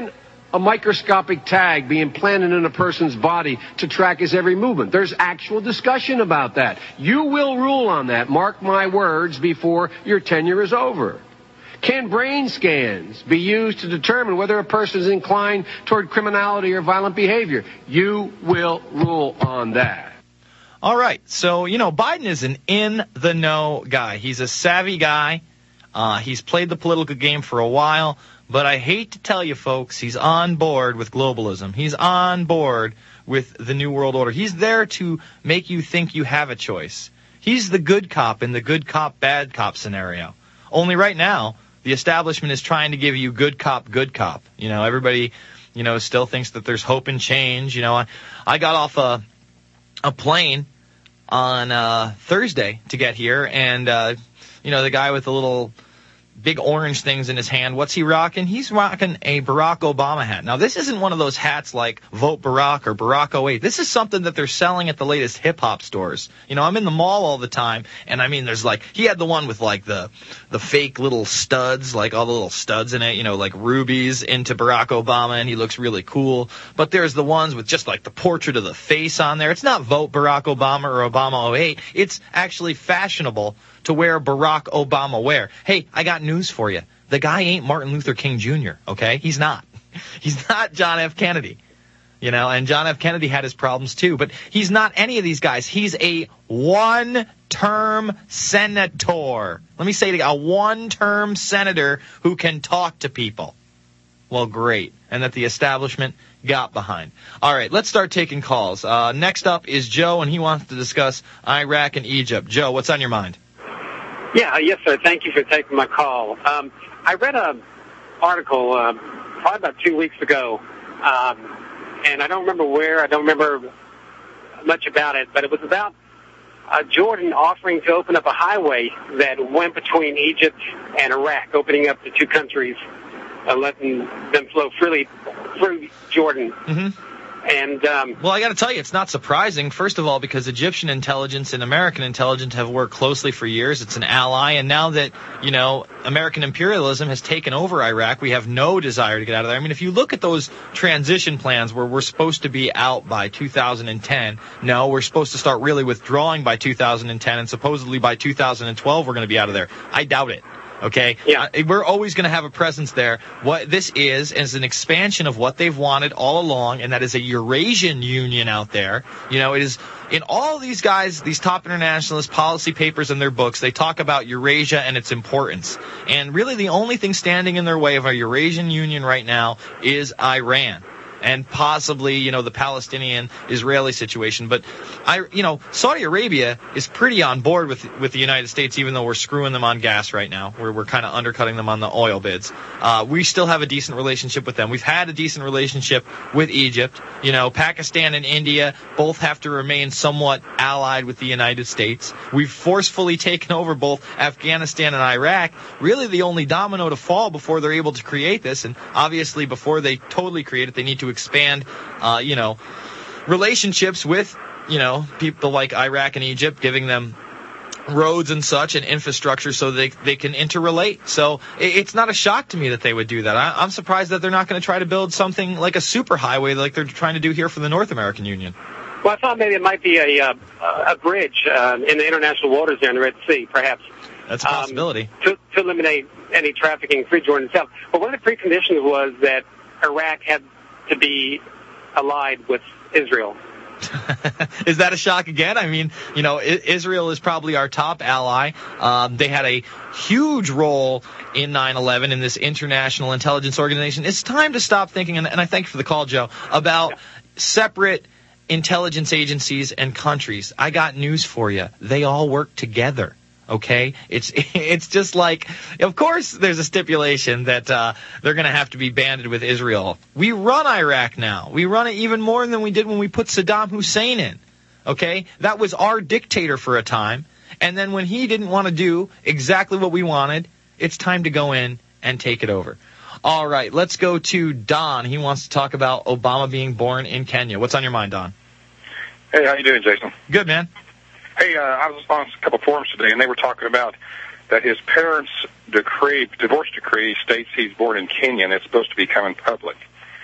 a microscopic tag be implanted in a person's body to track his every movement. There's actual discussion about that. You will rule on that, mark my words, before your tenure is over. Can brain scans be used to determine whether a person is inclined toward criminality or violent behavior? You will rule on that. All right. So, you know, Biden is an in-the-know guy. He's a savvy guy. Uh, he's played the political game for a while. But I hate to tell you, folks, he's on board with globalism. He's on board with the New World Order. He's there to make you think you have a choice. He's the good cop in the good cop, bad cop scenario. Only right now, the establishment is trying to give you good cop, good cop. You know, everybody, you know, still thinks that there's hope and change. You know, I, I got off a, a plane on uh, Thursday to get here, and, uh, you know, the guy with the little big orange things in his hand, what's he rocking? He's rocking a Barack Obama hat. Now, this isn't one of those hats like Vote Barack or Barack oh eight. This is something that they're selling at the latest hip-hop stores. You know, I'm in the mall all the time, and I mean, there's like, he had the one with like the the fake little studs, like all the little studs in it, you know, like rubies into Barack Obama, and he looks really cool. But there's the ones with just like the portrait of the face on there. It's not Vote Barack Obama or Obama oh eight. It's actually fashionable to wear Barack Obama wear. Hey, I got news for you. The guy ain't Martin Luther King Junior, okay? He's not. He's not John F. Kennedy. You know, and John F. Kennedy had his problems too, but he's not any of these guys. He's a one-term senator. Let me say it again, a one-term senator who can talk to people. Well, great. And that the establishment got behind. All right, let's start taking calls. Uh, next up is Joe, and he wants to discuss Iraq and Egypt. Joe, what's on your mind? Yeah, yes, sir. Thank you for taking my call. Um, I read an article uh, probably about two weeks ago, um, and I don't remember where. I don't remember much about it, but it was about uh, Jordan offering to open up a highway that went between Egypt and Iraq, opening up the two countries, uh, letting them flow freely through Jordan. Mm-hmm. And um, well, I got to tell you, it's not surprising, first of all, because Egyptian intelligence and American intelligence have worked closely for years. It's an ally. And now that, you know, American imperialism has taken over Iraq, we have no desire to get out of there. I mean, if you look at those transition plans where we're supposed to be out by two thousand ten, no, we're supposed to start really withdrawing by two thousand ten, and supposedly by two thousand twelve we're going to be out of there. I doubt it. Okay? Yeah. Uh, we're always going to have a presence there. What this is is an expansion of what they've wanted all along, and that is a Eurasian Union out there. You know, it is in all these guys, these top internationalist policy papers in their books, they talk about Eurasia and its importance. And really the only thing standing in their way of a Eurasian Union right now is Iran. And possibly, you know, the Palestinian-Israeli situation. But, I, you know, Saudi Arabia is pretty on board with with the United States, even though we're screwing them on gas right now. We're, we're kind of undercutting them on the oil bids. Uh, we still have a decent relationship with them. We've had a decent relationship with Egypt. You know, Pakistan and India both have to remain somewhat allied with the United States. We've forcefully taken over both Afghanistan and Iraq. Really the only domino to fall before they're able to create this. And obviously before they totally create it, they need to expand, uh, you know, relationships with, you know, people like Iraq and Egypt, giving them roads and such and infrastructure so they they can interrelate. So it's not a shock to me that they would do that. I, I'm surprised that they're not going to try to build something like a superhighway like they're trying to do here for the North American Union. Well, I thought maybe it might be a uh, a bridge uh, in the international waters there in the Red Sea, perhaps. That's a possibility. Um, to, to eliminate any trafficking through Jordan itself. But one of the preconditions was that Iraq had to be allied with Israel. Is that a shock again? I mean, you know, Israel is probably our top ally. Um, they had a huge role in nine eleven in this international intelligence organization. It's time to stop thinking, and, and I thank you for the call, Joe, about yeah. separate intelligence agencies and countries. I got news for you. They all work together. Okay, it's it's just like, of course, there's a stipulation that uh, they're going to have to be banded with Israel. We run Iraq now. We run it even more than we did when we put Saddam Hussein in. Okay, that was our dictator for a time, and then when he didn't want to do exactly what we wanted, it's time to go in and take it over. All right, let's go to Don. He wants to talk about Obama being born in Kenya. What's on your mind, Don? Hey, how you doing, Jason? Good, man. Hey, uh, I was on a couple forums today, and they were talking about that his parents' decree, divorce decree states he's born in Kenya, and it's supposed to be coming public.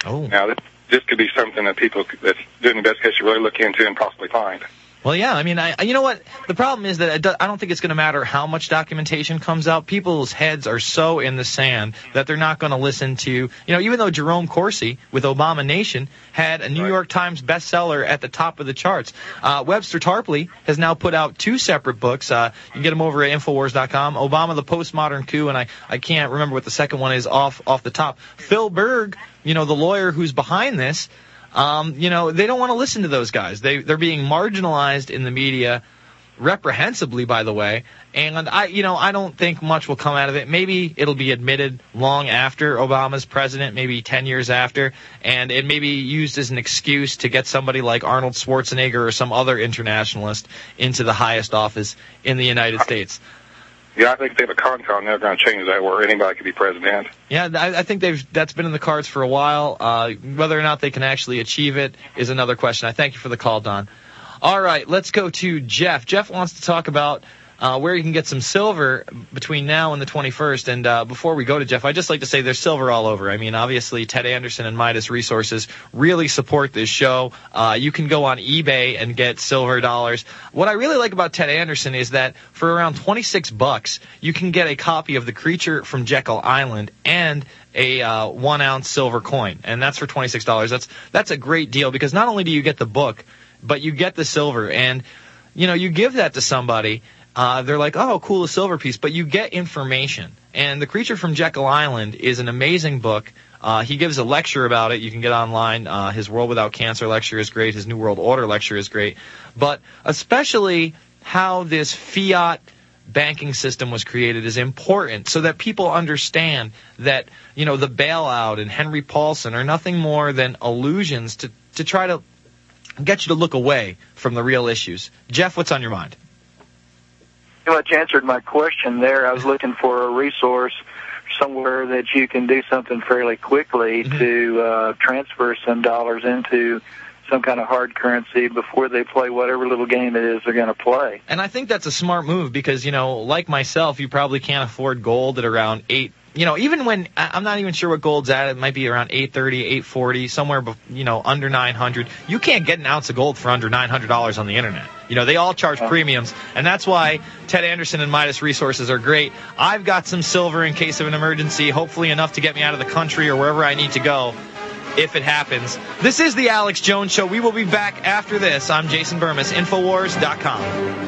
Oh. Now, this, this could be something that people that's doing the investigation really look into and possibly find. Well, yeah, I mean, I, you know what? The problem is that it do, I don't think it's going to matter how much documentation comes out. People's heads are so in the sand that they're not going to listen to, you know, even though Jerome Corsi with Obama Nation had a New York Times bestseller at the top of the charts. Uh, Webster Tarpley has now put out two separate books. Uh, you can get them over at Infowars dot com. Obama, the Postmodern Coup, and I, I can't remember what the second one is off, off the top. Phil Berg, you know, the lawyer who's behind this, Um, you know, they don't want to listen to those guys. They, they're being marginalized in the media, reprehensibly, by the way. And I, you know, I don't think much will come out of it. Maybe it'll be admitted long after Obama's president, maybe ten years after, and it may be used as an excuse to get somebody like Arnold Schwarzenegger or some other internationalist into the highest office in the United States. Yeah, I think they have a con-con. They're going to change that where anybody could be president. Yeah, I, I think they've that's been in the cards for a while. Uh, whether or not they can actually achieve it is another question. I thank you for the call, Don. All right, let's go to Jeff. Jeff wants to talk about uh, where you can get some silver between now and the twenty-first. And uh, before we go to Jeff, I'd just like to say there's silver all over. I mean, obviously, Ted Anderson and Midas Resources really support this show. Uh, you can go on eBay and get silver dollars. What I really like about Ted Anderson is that for around twenty-six bucks, you can get a copy of The Creature from Jekyll Island and a uh, one-ounce silver coin. And that's for twenty-six dollars. That's, that's a great deal because not only do you get the book, but you get the silver. And, you know, you give that to somebody. Uh, they're like, oh, cool, a silver piece, but you get information. And The Creature from Jekyll Island is an amazing book. Uh, he gives a lecture about it. You can get online. Uh, his World Without Cancer lecture is great. His New World Order lecture is great. But especially how this fiat banking system was created is important so that people understand that, you know, the bailout and Henry Paulson are nothing more than illusions to, to try to get you to look away from the real issues. Jeff, what's on your mind? Pretty much answered my question there. I was looking for a resource somewhere that you can do something fairly quickly mm-hmm. to uh, transfer some dollars into some kind of hard currency before they play whatever little game it is they're going to play. And I think that's a smart move because, you know, like myself, you probably can't afford gold at around eight. You know, even when I'm not even sure what gold's at, it might be around eight thirty, eight forty, somewhere, you know, under nine hundred. You can't get an ounce of gold for under nine hundred dollars on the internet. You know, they all charge premiums, and that's why Ted Anderson and Midas Resources are great. I've got some silver in case of an emergency, hopefully enough to get me out of the country or wherever I need to go if it happens. This is the Alex Jones Show. We will be back after this. I'm Jason Burmis, Infowars dot com.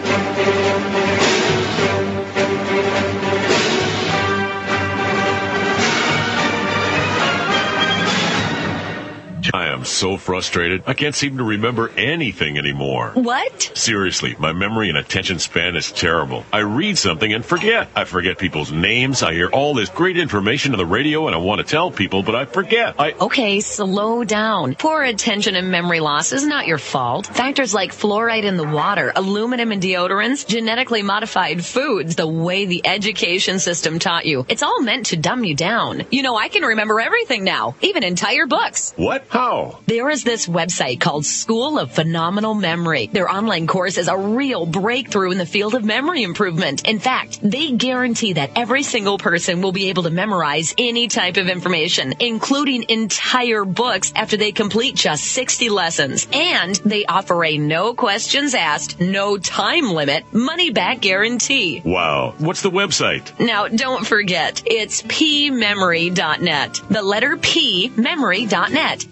I am so frustrated. I can't seem to remember anything anymore. What? Seriously, my memory and attention span is terrible. I read something and forget. I forget people's names. I hear all this great information on the radio and I want to tell people, but I forget. I Okay, slow down. Poor attention and memory loss is not your fault. Factors like fluoride in the water, aluminum in deodorants, genetically modified foods, the way the education system taught you. It's all meant to dumb you down. You know, I can remember everything now, even entire books. What? How? There is this website called School of Phenomenal Memory. Their online course is a real breakthrough in the field of memory improvement. In fact, they guarantee that every single person will be able to memorize any type of information, including entire books after they complete just sixty lessons. And they offer a no questions asked, no time limit, money back guarantee. Wow. What's the website? Now, don't forget, it's p memory dot net. The letter P, memory dot net.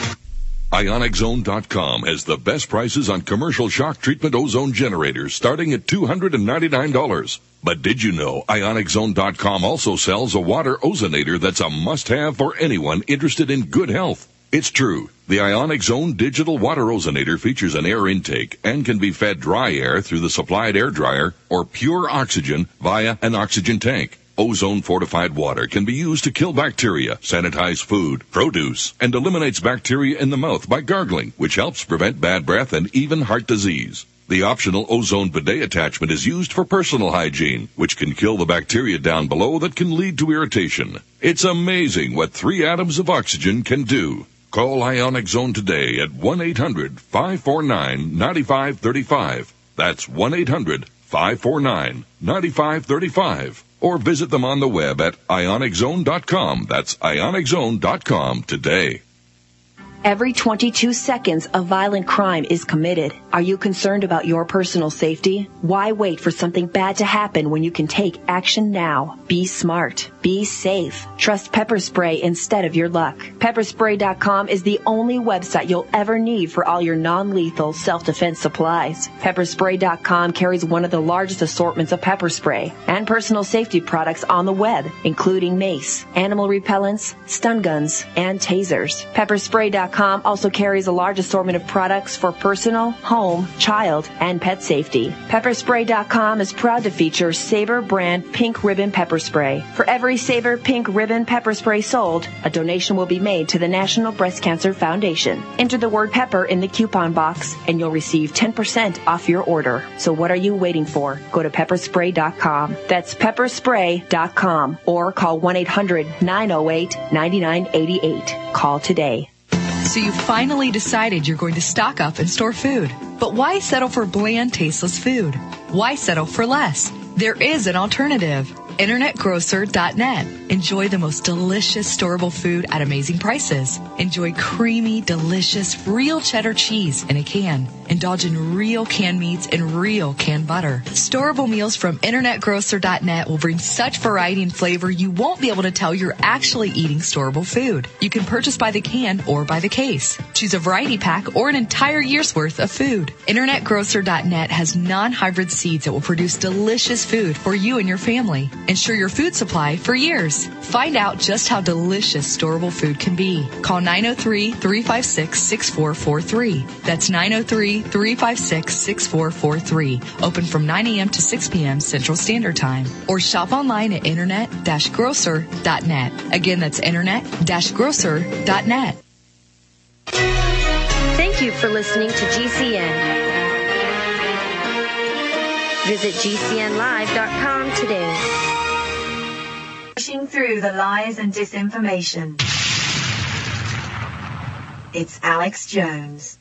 Ionic Zone dot com has the best prices on commercial shock treatment ozone generators starting at two hundred ninety-nine dollars. But did you know Ionic Zone dot com also sells a water ozonator that's a must-have for anyone interested in good health? It's true. The Ionic Zone digital water ozonator features an air intake and can be fed dry air through the supplied air dryer or pure oxygen via an oxygen tank. Ozone-fortified water can be used to kill bacteria, sanitize food, produce, and eliminates bacteria in the mouth by gargling, which helps prevent bad breath and even heart disease. The optional ozone bidet attachment is used for personal hygiene, which can kill the bacteria down below that can lead to irritation. It's amazing what three atoms of oxygen can do. Call Ionic Zone today at one eight hundred, five four nine, nine five three five. That's one eight hundred, five four nine, nine five three five. Or visit them on the web at Ionic Zone dot com. That's Ionic Zone dot com today. Every twenty-two seconds, a violent crime is committed. Are you concerned about your personal safety? Why wait for something bad to happen when you can take action now? Be smart. Be safe. Trust Pepper Spray instead of your luck. Pepper Spray dot com is the only website you'll ever need for all your non-lethal self-defense supplies. Pepper Spray dot com carries one of the largest assortments of pepper spray and personal safety products on the web, including mace, animal repellents, stun guns, and tasers. Pepper Spray dot com also carries a large assortment of products for personal, home, child, and pet safety. Pepper Spray dot com is proud to feature Sabre brand Pink Ribbon Pepper Spray. For every Sabre Pink Ribbon Pepper Spray sold, a donation will be made to the National Breast Cancer Foundation. Enter the word pepper in the coupon box, and you'll receive ten percent off your order. So what are you waiting for? Go to Pepper Spray dot com. That's Pepper Spray dot com, or call one eight hundred nine oh eight nine nine eight eight. Call today. So you finally decided you're going to stock up and store food. But why settle for bland, tasteless food? Why settle for less? There is an alternative. Internet Grocer dot net. Enjoy the most delicious storable food at amazing prices. Enjoy creamy, delicious, real cheddar cheese in a can. Indulge in real canned meats and real canned butter. Storable meals from Internet Grocer dot net will bring such variety and flavor you won't be able to tell you're actually eating storable food. You can purchase by the can or by the case. Choose a variety pack or an entire year's worth of food. Internet Grocer dot net has non-hybrid seeds that will produce delicious food for you and your family. Ensure your food supply for years. Find out just how delicious storable food can be. Call nine oh three, three five six, six four four three. That's nine oh three, three five six, six four four three. Open from nine a.m. to six p.m. Central Standard Time. Or shop online at internet grocer dot net. Again, that's internet grocer dot net. Thank you for listening to G C N. Visit G C N live dot com today. Pushing through the lies and disinformation. It's Alex Jones.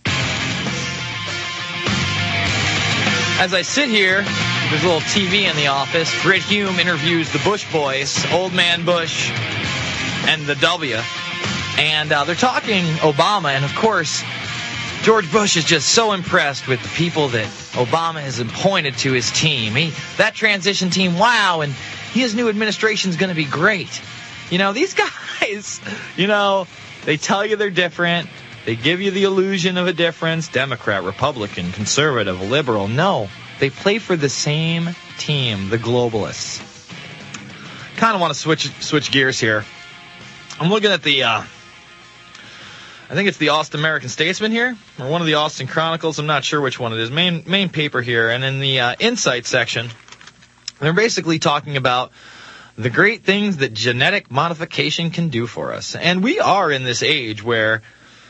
As I sit here, there's a little T V in the office. Brit Hume interviews the Bush boys, Old Man Bush and the W. And uh, they're talking Obama, and of course, George Bush is just so impressed with the people that Obama has appointed to his team. He, that transition team, wow, and his new administration's going to be great. You know, these guys, you know, they tell you they're different. They give you the illusion of a difference. Democrat, Republican, conservative, liberal. No, they play for the same team, the globalists. Kind of want to switch switch gears here. I'm looking at the, uh, I think it's the Austin American Statesman here, or one of the Austin Chronicles. I'm not sure which one it is. Main main paper here, and in the uh, Insight section, they're basically talking about the great things that genetic modification can do for us. And we are in this age where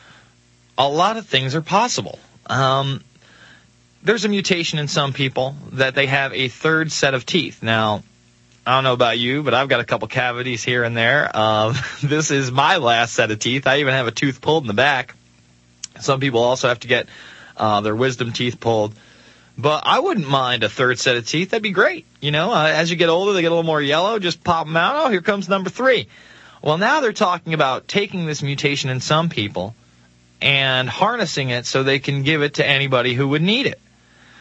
a lot of things are possible. Um, there's a mutation in some people that they have a third set of teeth. Now, I don't know about you, but I've got a couple cavities here and there. Uh, this is my last set of teeth. I even have a tooth pulled in the back. Some people also have to get uh, their wisdom teeth pulled. But I wouldn't mind a third set of teeth. That'd be great. You know, uh, as you get older, they get a little more yellow. Just pop them out. Oh, here comes number three. Well, now they're talking about taking this mutation in some people and harnessing it so they can give it to anybody who would need it.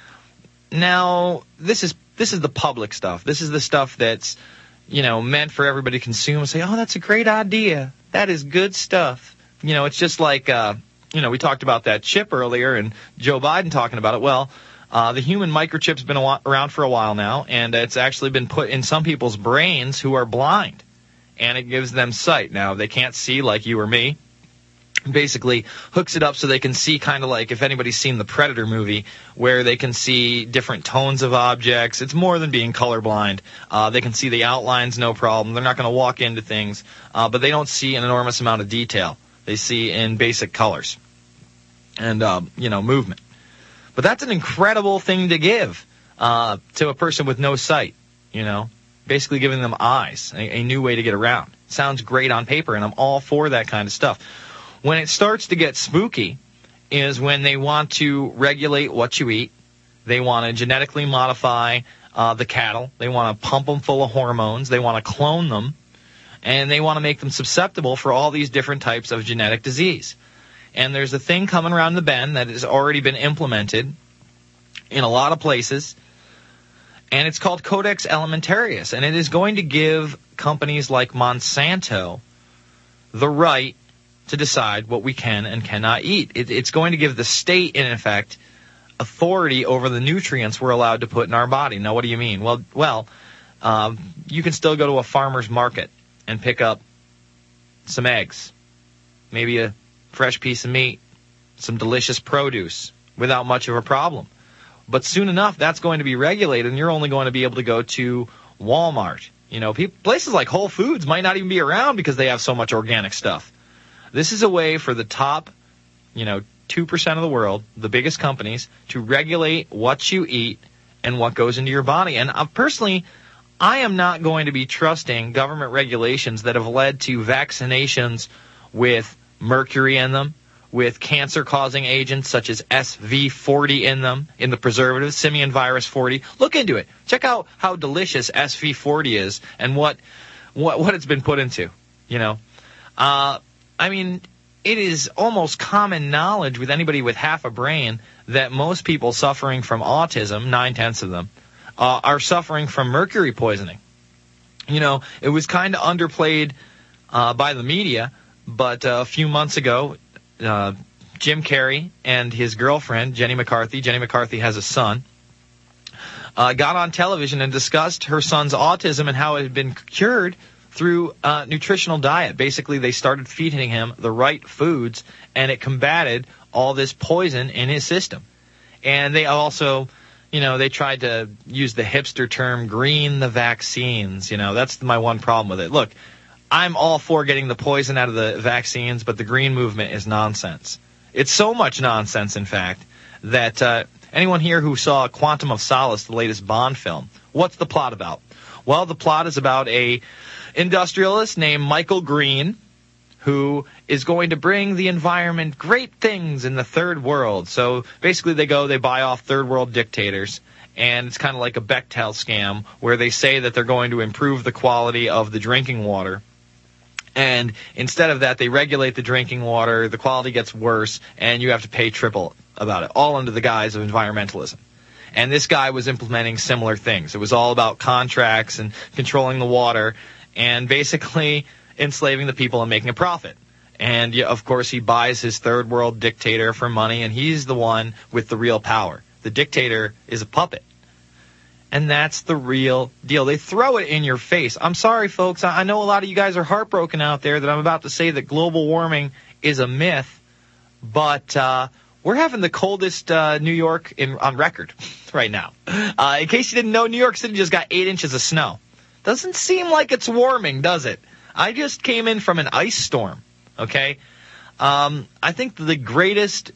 Now, this is this is the public stuff. This is the stuff that's, you know, meant for everybody to consume and say, oh, that's a great idea. That is good stuff. You know, it's just like, uh, you know, we talked about that chip earlier and Joe Biden talking about it. Well, Uh, the human microchip's been a wa- around for a while now, and it's actually been put in some people's brains who are blind, and it gives them sight. Now, they can't see like you or me. Basically hooks it up so they can see, kind of like if anybody's seen the Predator movie, where they can see different tones of objects. It's more than being colorblind. Uh, they can see the outlines, no problem. They're not going to walk into things, uh, but they don't see an enormous amount of detail. They see in basic colors and, uh, you know, movement. But that's an incredible thing to give uh, to a person with no sight, you know, basically giving them eyes, a, a new way to get around. Sounds great on paper, and I'm all for that kind of stuff. When it starts to get spooky is when they want to regulate what you eat. They want to genetically modify uh, the cattle. They want to pump them full of hormones. They want to clone them, and they want to make them susceptible for all these different types of genetic disease. And there's a thing coming around the bend that has already been implemented in a lot of places, and it's called Codex Alimentarius, and it is going to give companies like Monsanto the right to decide what we can and cannot eat. It, it's going to give the state, in effect, authority over the nutrients we're allowed to put in our body. Now, what do you mean? Well, well, um, you can still go to a farmer's market and pick up some eggs, maybe a fresh piece of meat, some delicious produce without much of a problem. But soon enough, that's going to be regulated, and you're only going to be able to go to Walmart. You know, people, places like Whole Foods might not even be around because they have so much organic stuff. This is a way for the top, you know, two percent of the world, the biggest companies, to regulate what you eat and what goes into your body. And uh, personally, I am not going to be trusting government regulations that have led to vaccinations with mercury in them, with cancer-causing agents such as S V forty in them, in the preservative, simian virus forty. Look into it. Check out how delicious S V forty is and what what, what it's been put into, you know. Uh, I mean, it is almost common knowledge with anybody with half a brain that most people suffering from autism, nine-tenths of them, uh, are suffering from mercury poisoning. You know, it was kind of underplayed uh, by the media, but uh, a few months ago, uh, Jim Carrey and his girlfriend, Jenny McCarthy, Jenny McCarthy has a son, uh, got on television and discussed her son's autism and how it had been cured through uh, nutritional diet. Basically, they started feeding him the right foods, and it combated all this poison in his system. And they also, you know, they tried to use the hipster term, green the vaccines. You know, that's my one problem with it. Look, I'm all for getting the poison out of the vaccines, but the green movement is nonsense. It's so much nonsense, in fact, that uh, anyone here who saw Quantum of Solace, the latest Bond film, what's the plot about? Well, the plot is about a industrialist named Michael Green who is going to bring the environment great things in the third world. So basically they go, they buy off third world dictators, and it's kind of like a Bechtel scam where they say that they're going to improve the quality of the drinking water. And instead of that, they regulate the drinking water, the quality gets worse, and you have to pay triple about it, all under the guise of environmentalism. And this guy was implementing similar things. It was all about contracts and controlling the water and basically enslaving the people and making a profit. And, yeah, of course, he buys his third world dictator for money, and he's the one with the real power. The dictator is a puppet. And that's the real deal. They throw it in your face. I'm sorry, folks. I know a lot of you guys are heartbroken out there that I'm about to say that global warming is a myth, but uh, we're having the coldest uh, New York in, on record right now. Uh, in case you didn't know, New York City just got eight inches of snow. Doesn't seem like it's warming, does it? I just came in from an ice storm, okay? Um, I think the greatest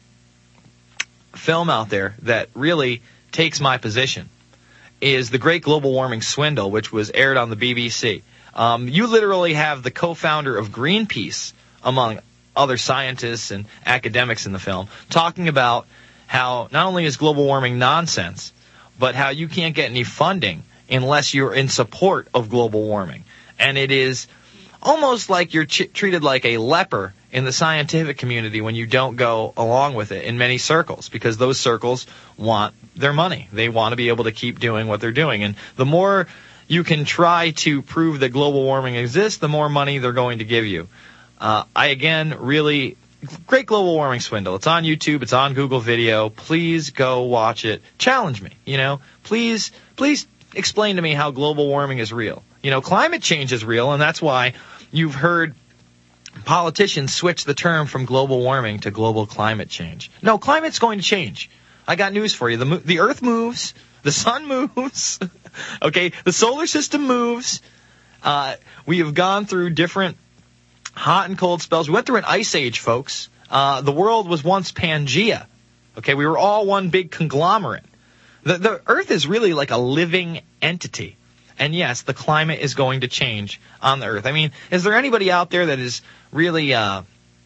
film out there that really takes my position is The Great Global Warming Swindle, which was aired on the B B C. Um, you literally have the co-founder of Greenpeace, among other scientists and academics in the film, talking about how not only is global warming nonsense, but how you can't get any funding unless you're in support of global warming. And it is almost like you're ch- treated like a leper in the scientific community when you don't go along with it in many circles, because those circles want their money. They want to be able to keep doing what they're doing. And the more you can try to prove that global warming exists, the more money they're going to give you. Uh, I, again, really, Great Global Warming Swindle. It's on YouTube. It's on Google Video. Please go watch it. Challenge me, you know. Please, please explain to me how global warming is real. You know, climate change is real, and that's why you've heard politicians switch the term from global warming to global climate change. No, climate's going to change. I got news for you. The, the Earth moves. The sun moves. Okay, the solar system moves. Uh, we have gone through different hot and cold spells. We went through an ice age, folks. Uh, the world was once Pangea. Okay, we were all one big conglomerate. The, the Earth is really like a living entity. And yes, the climate is going to change on the Earth. I mean, is there anybody out there that is really, uh,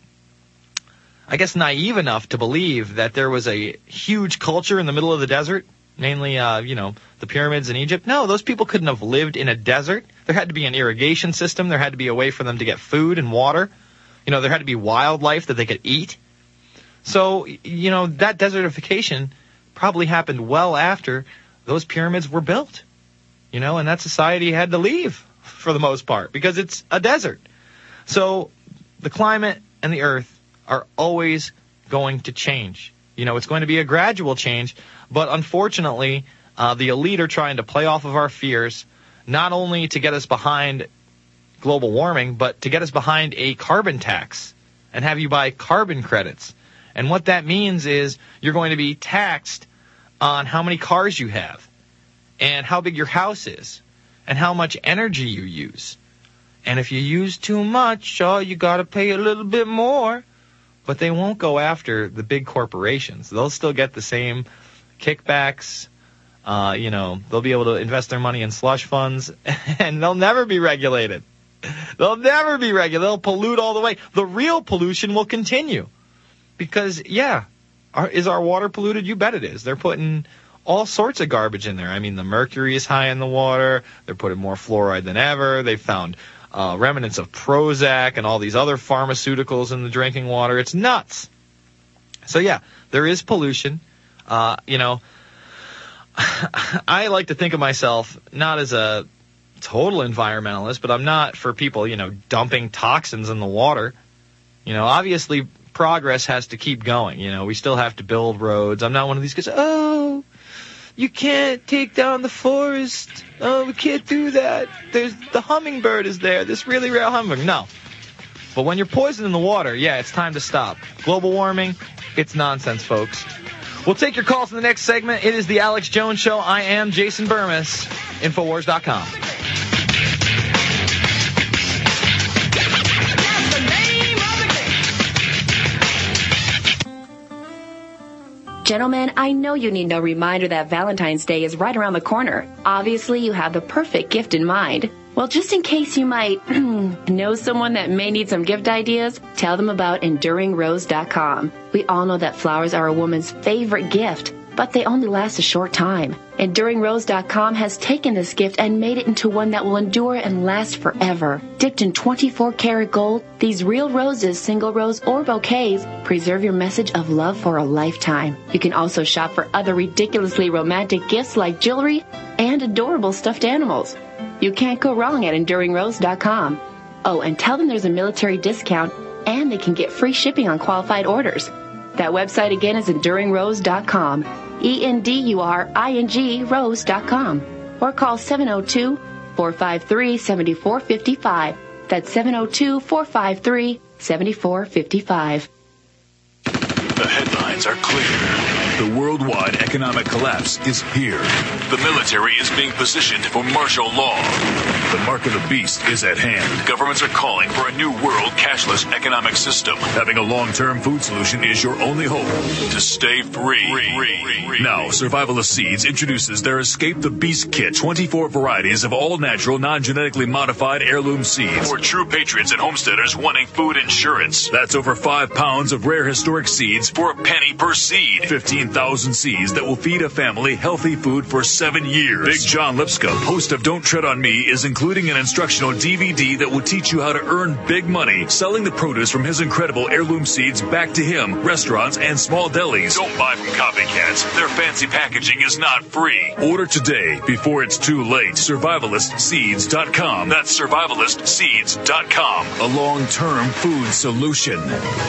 I guess, naive enough to believe that there was a huge culture in the middle of the desert? Mainly, uh, you know, the pyramids in Egypt? No, those people couldn't have lived in a desert. There had to be an irrigation system. There had to be a way for them to get food and water. You know, there had to be wildlife that they could eat. So, you know, that desertification probably happened well after those pyramids were built. You know, and that society had to leave for the most part because it's a desert. So the climate and the earth are always going to change. You know, it's going to be a gradual change, but unfortunately, uh, the elite are trying to play off of our fears, not only to get us behind global warming, but to get us behind a carbon tax and have you buy carbon credits. And what that means is you're going to be taxed on how many cars you have and how big your house is and how much energy you use. And if you use too much, oh, you got to pay a little bit more. But they won't go after the big corporations. They'll still get the same kickbacks. Uh, you know, they'll be able to invest their money in slush funds, and they'll never be regulated. They'll never be regulated. They'll pollute all the way. The real pollution will continue. Because, yeah, our, is our water polluted? You bet it is. They're putting all sorts of garbage in there. I mean, the mercury is high in the water. They're putting more fluoride than ever. They found Uh, remnants of Prozac and all these other pharmaceuticals in the drinking water. It's nuts. So, yeah, there is pollution. Uh, you know, I like to think of myself not as a total environmentalist, but I'm not for people, you know, dumping toxins in the water. You know, obviously progress has to keep going. You know, we still have to build roads. I'm not one of these guys, oh, you can't take down the forest. Oh, we can't do that. There's the hummingbird is there. This really rare hummingbird. No. But when you're poisoning the water, yeah, it's time to stop. Global warming, it's nonsense, folks. We'll take your calls in the next segment. It is the Alex Jones Show. I am Jason Burmis. Infowars dot com. Gentlemen, I know you need no reminder that Valentine's Day is right around the corner. Obviously, you have the perfect gift in mind. Well, just in case you might know someone that may need some gift ideas, tell them about Enduring Rose dot com. We all know that flowers are a woman's favorite gift, but they only last a short time. Enduring Rose dot com has taken this gift and made it into one that will endure and last forever. Dipped in twenty-four karat gold, these real roses, single rose or bouquets, preserve your message of love for a lifetime. You can also shop for other ridiculously romantic gifts like jewelry and adorable stuffed animals. You can't go wrong at Enduring Rose dot com. Oh, and tell them there's a military discount and they can get free shipping on qualified orders. That website again is Enduring Rose dot com. E N D U R I N G Rose dot com. Or call seven oh two, four five three, seven four five five. That's seven oh two, four five three, seven four five five. The headlines are clear. The worldwide economic collapse is here. The military is being positioned for martial law. The mark of the beast is at hand. Governments are calling for a new world cashless economic system. Having a long-term food solution is your only hope to stay free. Now, Survivalist Seeds introduces their Escape the Beast Kit. twenty-four varieties of all-natural, non-genetically modified heirloom seeds. For true patriots and homesteaders wanting food insurance. That's over five pounds of rare historic seeds for a penny per seed. fifteen thousand seeds that will feed a family healthy food for seven years. Big John Lipscomb, host of Don't Tread on Me, is including an instructional D V D that will teach you how to earn big money selling the produce from his incredible heirloom seeds back to him, restaurants, and small delis. Don't buy from copycats. Their fancy packaging is not free. Order today before it's too late. Survivalist Seeds dot com. That's Survivalist Seeds dot com. A long-term food solution.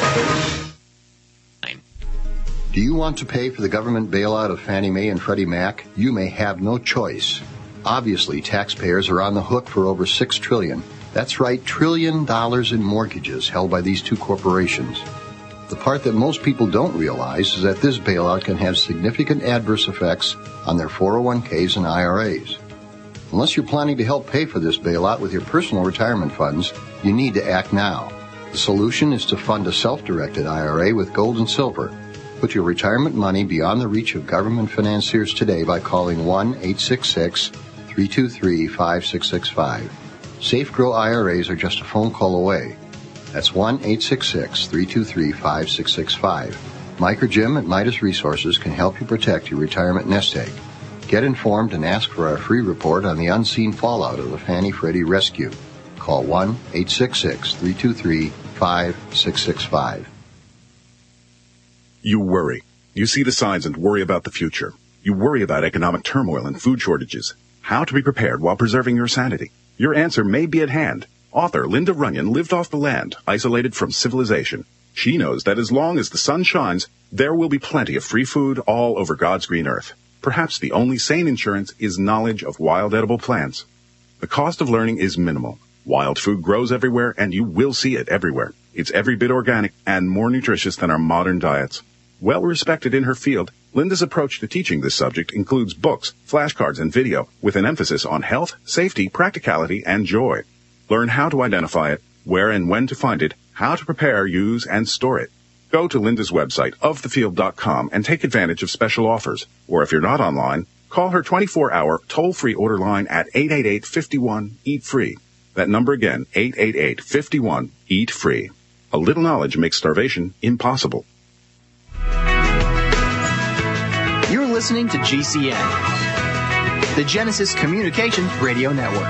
Do you want to pay for the government bailout of Fannie Mae and Freddie Mac? You may have no choice. Obviously, taxpayers are on the hook for over six trillion dollars. That's right, trillion dollars in mortgages held by these two corporations. The part that most people don't realize is that this bailout can have significant adverse effects on their four oh one k's and I R As. Unless you're planning to help pay for this bailout with your personal retirement funds, you need to act now. The solution is to fund a self-directed I R A with gold and silver. Put your retirement money beyond the reach of government financiers today by calling one eight six six, three two three, five six six five. Safe Grow I R As are just a phone call away. That's one eight six six, three two three, five six six five. Mike or Jim at Midas Resources can help you protect your retirement nest egg. Get informed and ask for our free report on the unseen fallout of the Fannie Freddie rescue. Call one eight six six, three two three, five six six five. one eight six six, three two three, five six six five. one eight six six, three two three, five six six five. one eight six six, three two three, five six six five. one eight six six, three two three, five six six five. one eight six six, three two three, five six six five. six six five. You worry. You see the signs and worry about the future. You worry about economic turmoil and food shortages. How to be prepared while preserving your sanity. Your answer may be at hand. Author Linda Runyon lived off the land, isolated from civilization. She knows that as long as the sun shines, there will be plenty of free food all over God's green earth. Perhaps the only sane insurance is knowledge of wild edible plants. The cost of learning is minimal. Wild food grows everywhere, and you will see it everywhere. It's every bit organic and more nutritious than our modern diets. Well respected in her field, Linda's approach to teaching this subject includes books, flashcards, and video with an emphasis on health, safety, practicality, and joy. Learn how to identify it, where and when to find it, how to prepare, use, and store it. Go to Linda's website, of the field dot com, and take advantage of special offers. Or if you're not online, call her twenty-four hour toll-free order line at eight eight eight, five one, eat free. That number again, eight eight eight, five one, eat free. A little knowledge makes starvation impossible. You're listening to G C N, the Genesis Communications Radio Network.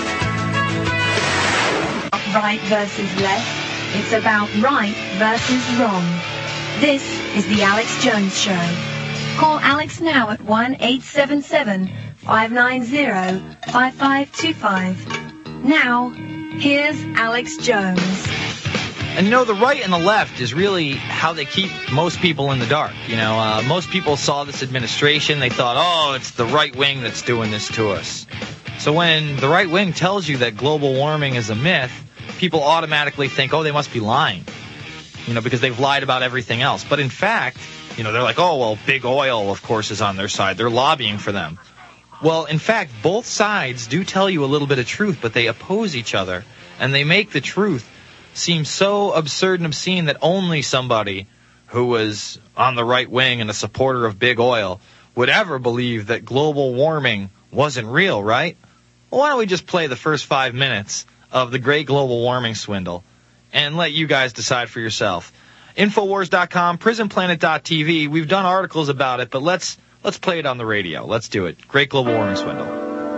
Right versus left. It's about right versus wrong. This is the Alex Jones Show. Call Alex now at one eight seven seven, five nine zero, five five two five. Now, here's Alex Jones. And you know, the right and the left is really how they keep most people in the dark. You know, uh, most people saw this administration, they thought, oh, it's the right wing that's doing this to us. So when the right wing tells you that global warming is a myth, people automatically think, oh, they must be lying. You know, because they've lied about everything else. But in fact, you know, they're like, oh, well, big oil, of course, is on their side. They're lobbying for them. Well, in fact, both sides do tell you a little bit of truth, but they oppose each other. And they make the truth seem so absurd and obscene that only somebody who was on the right wing and a supporter of big oil would ever believe that global warming wasn't real, right? Well, why don't we just play the first five minutes of the great global warming swindle and let you guys decide for yourself. Infowars dot com, prison planet dot t v. We've done articles about it, but let's let's play it on the radio. Let's do it. Great global warming swindle.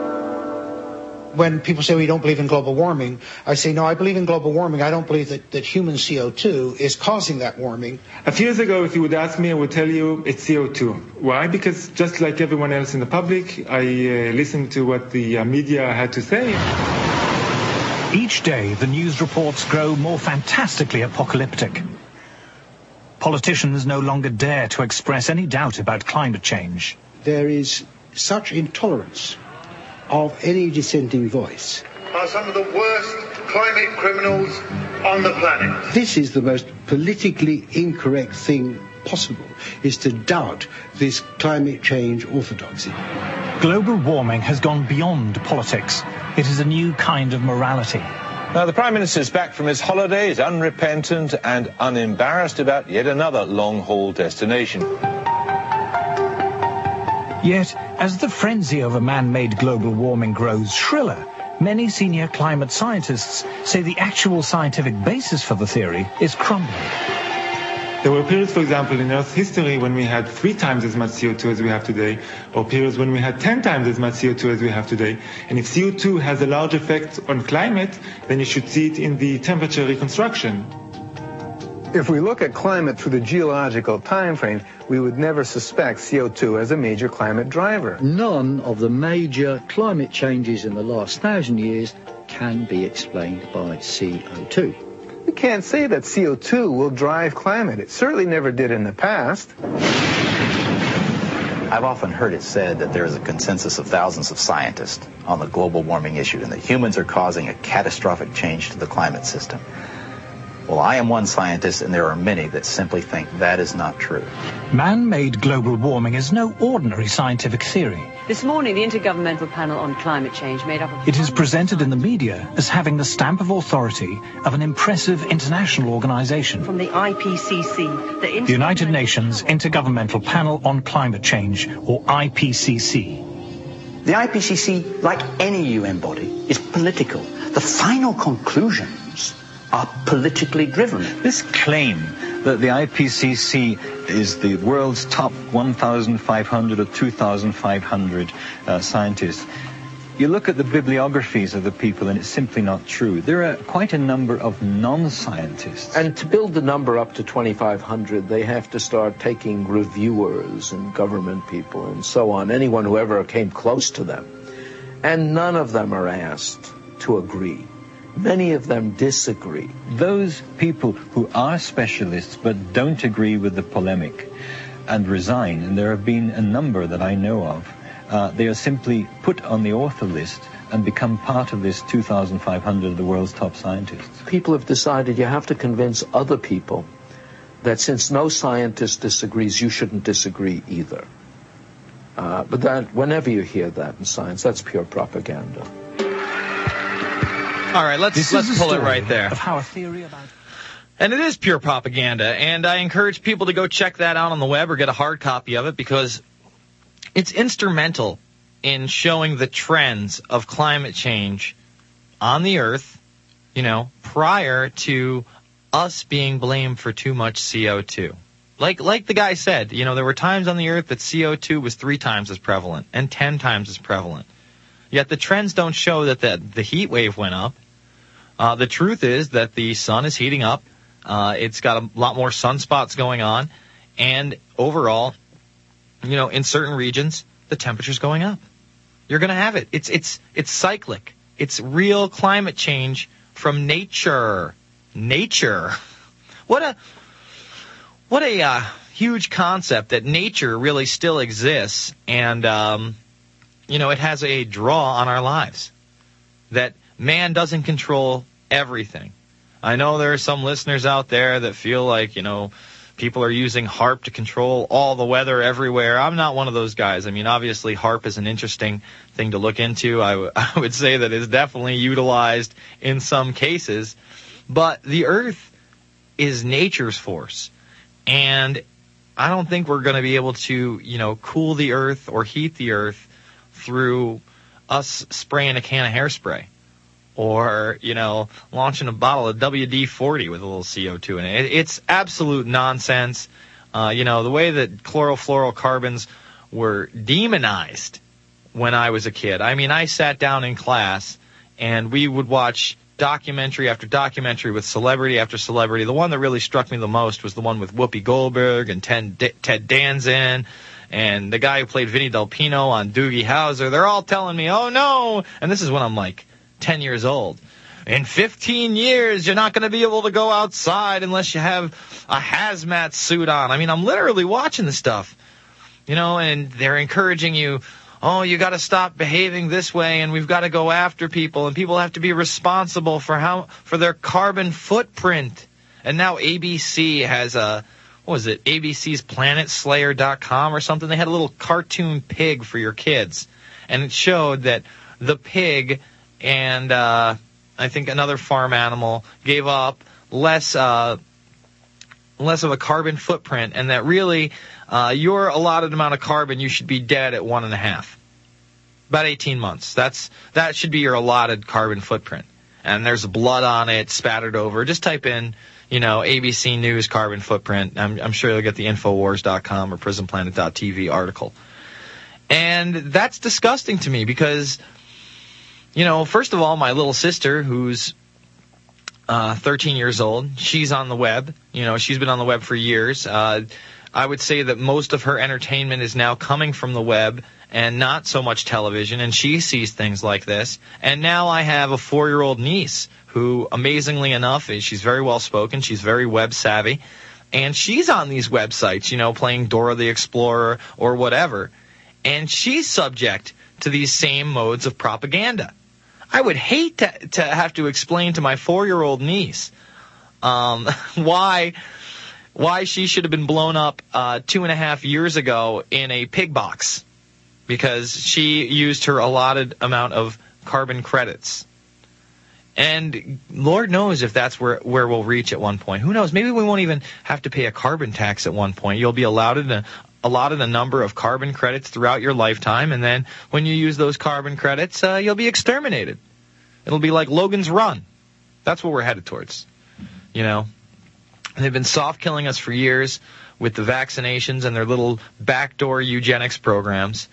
When people say, well, you don't believe in global warming, I say, no, I believe in global warming. I don't believe that, that human C O two is causing that warming. A few years ago, if you would ask me, I would tell you it's C O two. Why? Because just like everyone else in the public, I uh, listened to what the uh, media had to say. Each day, the news reports grow more fantastically apocalyptic. Politicians no longer dare to express any doubt about climate change. There is such intolerance of any dissenting voice. Are some of the worst climate criminals on the planet. This is the most politically incorrect thing possible, is to doubt this climate change orthodoxy. Global warming has gone beyond politics. It is a new kind of morality. Now, the Prime Minister is back from his holidays, unrepentant and unembarrassed about yet another long-haul destination. Yet, as the frenzy over man-made global warming grows shriller, many senior climate scientists say the actual scientific basis for the theory is crumbling. There were periods, for example, in Earth's history when we had three times as much C O two as we have today, or periods when we had ten times as much C O two as we have today. And if C O two has a large effect on climate, then you should see it in the temperature reconstruction. If we look at climate through the geological time frame, we would never suspect C O two as a major climate driver. None of the major climate changes in the last thousand years can be explained by C O two. We can't say that C O two will drive climate. It certainly never did in the past. I've often heard it said that there is a consensus of thousands of scientists on the global warming issue and that humans are causing a catastrophic change to the climate system. Well, I am one scientist, and there are many that simply think that is not true. Man-made global warming is no ordinary scientific theory. This morning, the Intergovernmental Panel on Climate Change made up of... It is presented in the media as having the stamp of authority of an impressive international organization. From the I P C C, the, the United Nations Intergovernmental Panel on Climate Change, or I P C C. The I P C C, like any U N body, is political. The final conclusions are politically driven. This claim that the I P C C is the world's top one thousand five hundred or two thousand five hundred uh, scientists you look at the bibliographies of the people, and it's simply not true. There are quite a number of non-scientists. And to build the number up to twenty-five hundred, they have to start taking reviewers and government people and so on, anyone who ever came close to them. And none of them are asked to agree. Many of them disagree. Those people who are specialists but don't agree with the polemic and resign, and there have been a number that I know of, uh, they are simply put on the author list and become part of this two thousand five hundred of the world's top scientists. People have decided you have to convince other people that since no scientist disagrees, you shouldn't disagree either. Uh, but that, whenever you hear that in science, that's pure propaganda. All right, let's This let's is a pull it story right there. Of how a theory about And it is pure propaganda, and I encourage people to go check that out on the web or get a hard copy of it, because it's instrumental in showing the trends of climate change on the Earth, you know, prior to us being blamed for too much C O two. Like like the guy said, you know, there were times on the Earth that C O two was three times as prevalent and ten times as prevalent. Yet the trends don't show that the, the heat wave went up. Uh, the truth is that the sun is heating up. Uh, it's got a lot more sunspots going on. And overall, you know, in certain regions, the temperature's going up. You're going to have it. It's it's it's cyclic. It's real climate change from nature. Nature. What a what a uh, huge concept that nature really still exists, and um, you know, it has a draw on our lives. That man doesn't control everything. I know there are some listeners out there that feel like, you know, people are using HAARP to control all the weather everywhere. I'm not one of those guys. I mean, obviously, HAARP is an interesting thing to look into. I, w- I would say that it's definitely utilized in some cases. But the Earth is nature's force. And I don't think we're going to be able to, you know, cool the Earth or heat the Earth through us spraying a can of hairspray. Or, you know, launching a bottle of W D forty with a little C O two in it. It's absolute nonsense. Uh, you know, the way that chlorofluorocarbons were demonized when I was a kid. I mean, I sat down in class and we would watch documentary after documentary with celebrity after celebrity. The one that really struck me the most was the one with Whoopi Goldberg and Ted, Ted Danson and the guy who played Vinny Del Pino on Doogie Howser. They're all telling me, oh, no. And this is when I'm like ten years old. In fifteen years, you're not going to be able to go outside unless you have a hazmat suit on. I mean, I'm literally watching this stuff, you know, and they're encouraging you, oh, you got to stop behaving this way, and we've got to go after people, and people have to be responsible for how for their carbon footprint. And now A B C has a, what was it, A B C's Planet Slayer dot com or something. They had a little cartoon pig for your kids, and it showed that the pig and uh, I think another farm animal gave up less uh, less of a carbon footprint, and that really uh, your allotted amount of carbon, you should be dead at one and a half, about eighteen months. That's that should be your allotted carbon footprint. And there's blood on it, spattered over. Just type in, you know, A B C News carbon footprint. I'm, I'm sure you'll get the Infowars dot com or Prison Planet dot T V article. And that's disgusting to me because, you know, first of all, my little sister, who's uh, thirteen years old, she's on the web. You know, she's been on the web for years. Uh, I would say that most of her entertainment is now coming from the web and not so much television, and she sees things like this. And now I have a four-year-old niece who, amazingly enough, is she's very well-spoken. She's very web-savvy. And she's on these websites, you know, playing Dora the Explorer or whatever. And she's subject to these same modes of propaganda. I would hate to, to have to explain to my four-year-old niece um, why why she should have been blown up uh, two and a half years ago in a pig box because she used her allotted amount of carbon credits. And Lord knows if that's where, where we'll reach at one point. Who knows? Maybe we won't even have to pay a carbon tax at one point. You'll be allotted a allotted a number of carbon credits throughout your lifetime, and then when you use those carbon credits, uh, you'll be exterminated. It'll be like Logan's Run. That's what we're headed towards, you know. And they've been soft killing us for years with the vaccinations and their little backdoor eugenics programs. Uh,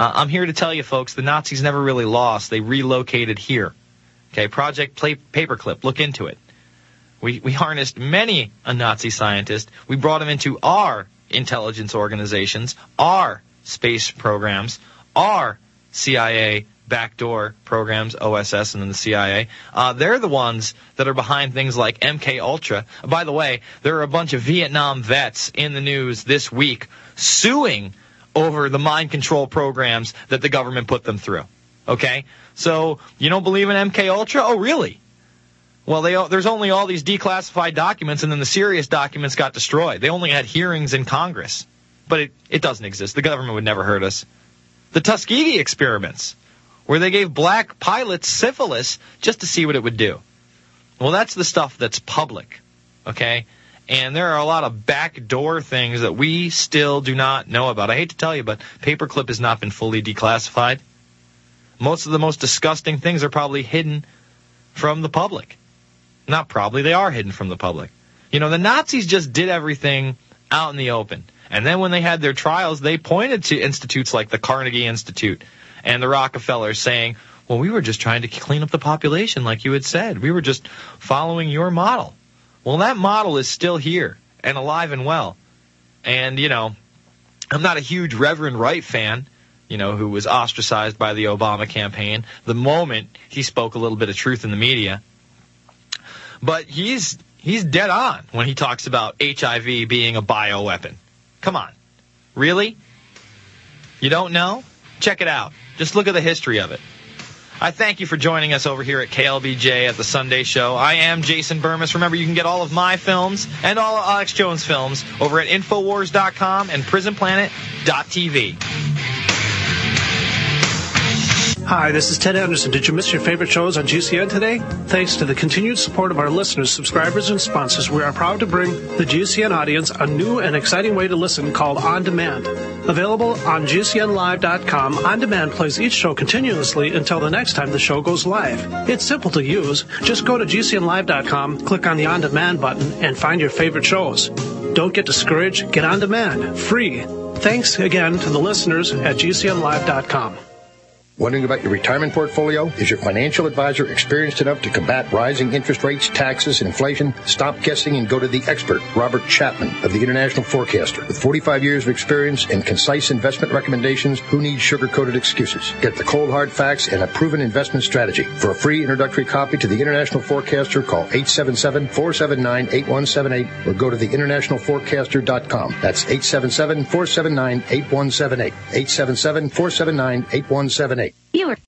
Uh, I'm here to tell you, folks, the Nazis never really lost. They relocated here. Okay, Project Play- Paperclip, look into it. We we harnessed many a Nazi scientist. We brought them into our intelligence organizations, our space programs, our C I A backdoor programs, O S S and then the C I A. Uh, they're the ones that are behind things like M K Ultra. By the way, there are a bunch of Vietnam vets in the news this week suing over the mind control programs that the government put them through. Okay? So, you don't believe in M K Ultra? Oh, really? Well, they, there's only all these declassified documents, and then the serious documents got destroyed. They only had hearings in Congress. But it, it doesn't exist. The government would never hurt us. The Tuskegee experiments, where they gave black pilots syphilis just to see what it would do. Well, that's the stuff that's public, okay? And there are a lot of backdoor things that we still do not know about. I hate to tell you, but Paperclip has not been fully declassified. Most of the most disgusting things are probably hidden from the public. Not probably, they are hidden from the public. You know, the Nazis just did everything out in the open. And then when they had their trials, they pointed to institutes like the Carnegie Institute and the Rockefellers saying, well, we were just trying to clean up the population like you had said. We were just following your model. Well, that model is still here and alive and well. And, you know, I'm not a huge Reverend Wright fan, you know, who was ostracized by the Obama campaign the moment he spoke a little bit of truth in the media. But he's he's dead on when he talks about H I V being a bioweapon. Come on. Really? You don't know? Check it out. Just look at the history of it. I thank you for joining us over here at K L B J at the Sunday Show. I am Jason Burmis. Remember, you can get all of my films and all of Alex Jones films over at Infowars dot com and Prison Planet dot T V. Hi, this is Ted Anderson. Did you miss your favorite shows on G C N today? Thanks to the continued support of our listeners, subscribers, and sponsors, we are proud to bring the G C N audience a new and exciting way to listen called On Demand. Available on G C N live dot com, On Demand plays each show continuously until the next time the show goes live. It's simple to use. Just go to G C N live dot com, click on the On Demand button, and find your favorite shows. Don't get discouraged. Get On Demand. Free. Thanks again to the listeners at G C N live dot com. Wondering about your retirement portfolio? Is your financial advisor experienced enough to combat rising interest rates, taxes, and inflation? Stop guessing and go to the expert, Robert Chapman of the International Forecaster. With forty-five years of experience and concise investment recommendations, who needs sugar-coated excuses? Get the cold, hard facts and a proven investment strategy. For a free introductory copy to the International Forecaster, call eight seven seven, four seven nine, eight one seven eight or go to the international forecaster dot com. That's eight seven seven, four seven nine, eight one seven eight. eight seven seven, four seven nine, eight one seven eight. You are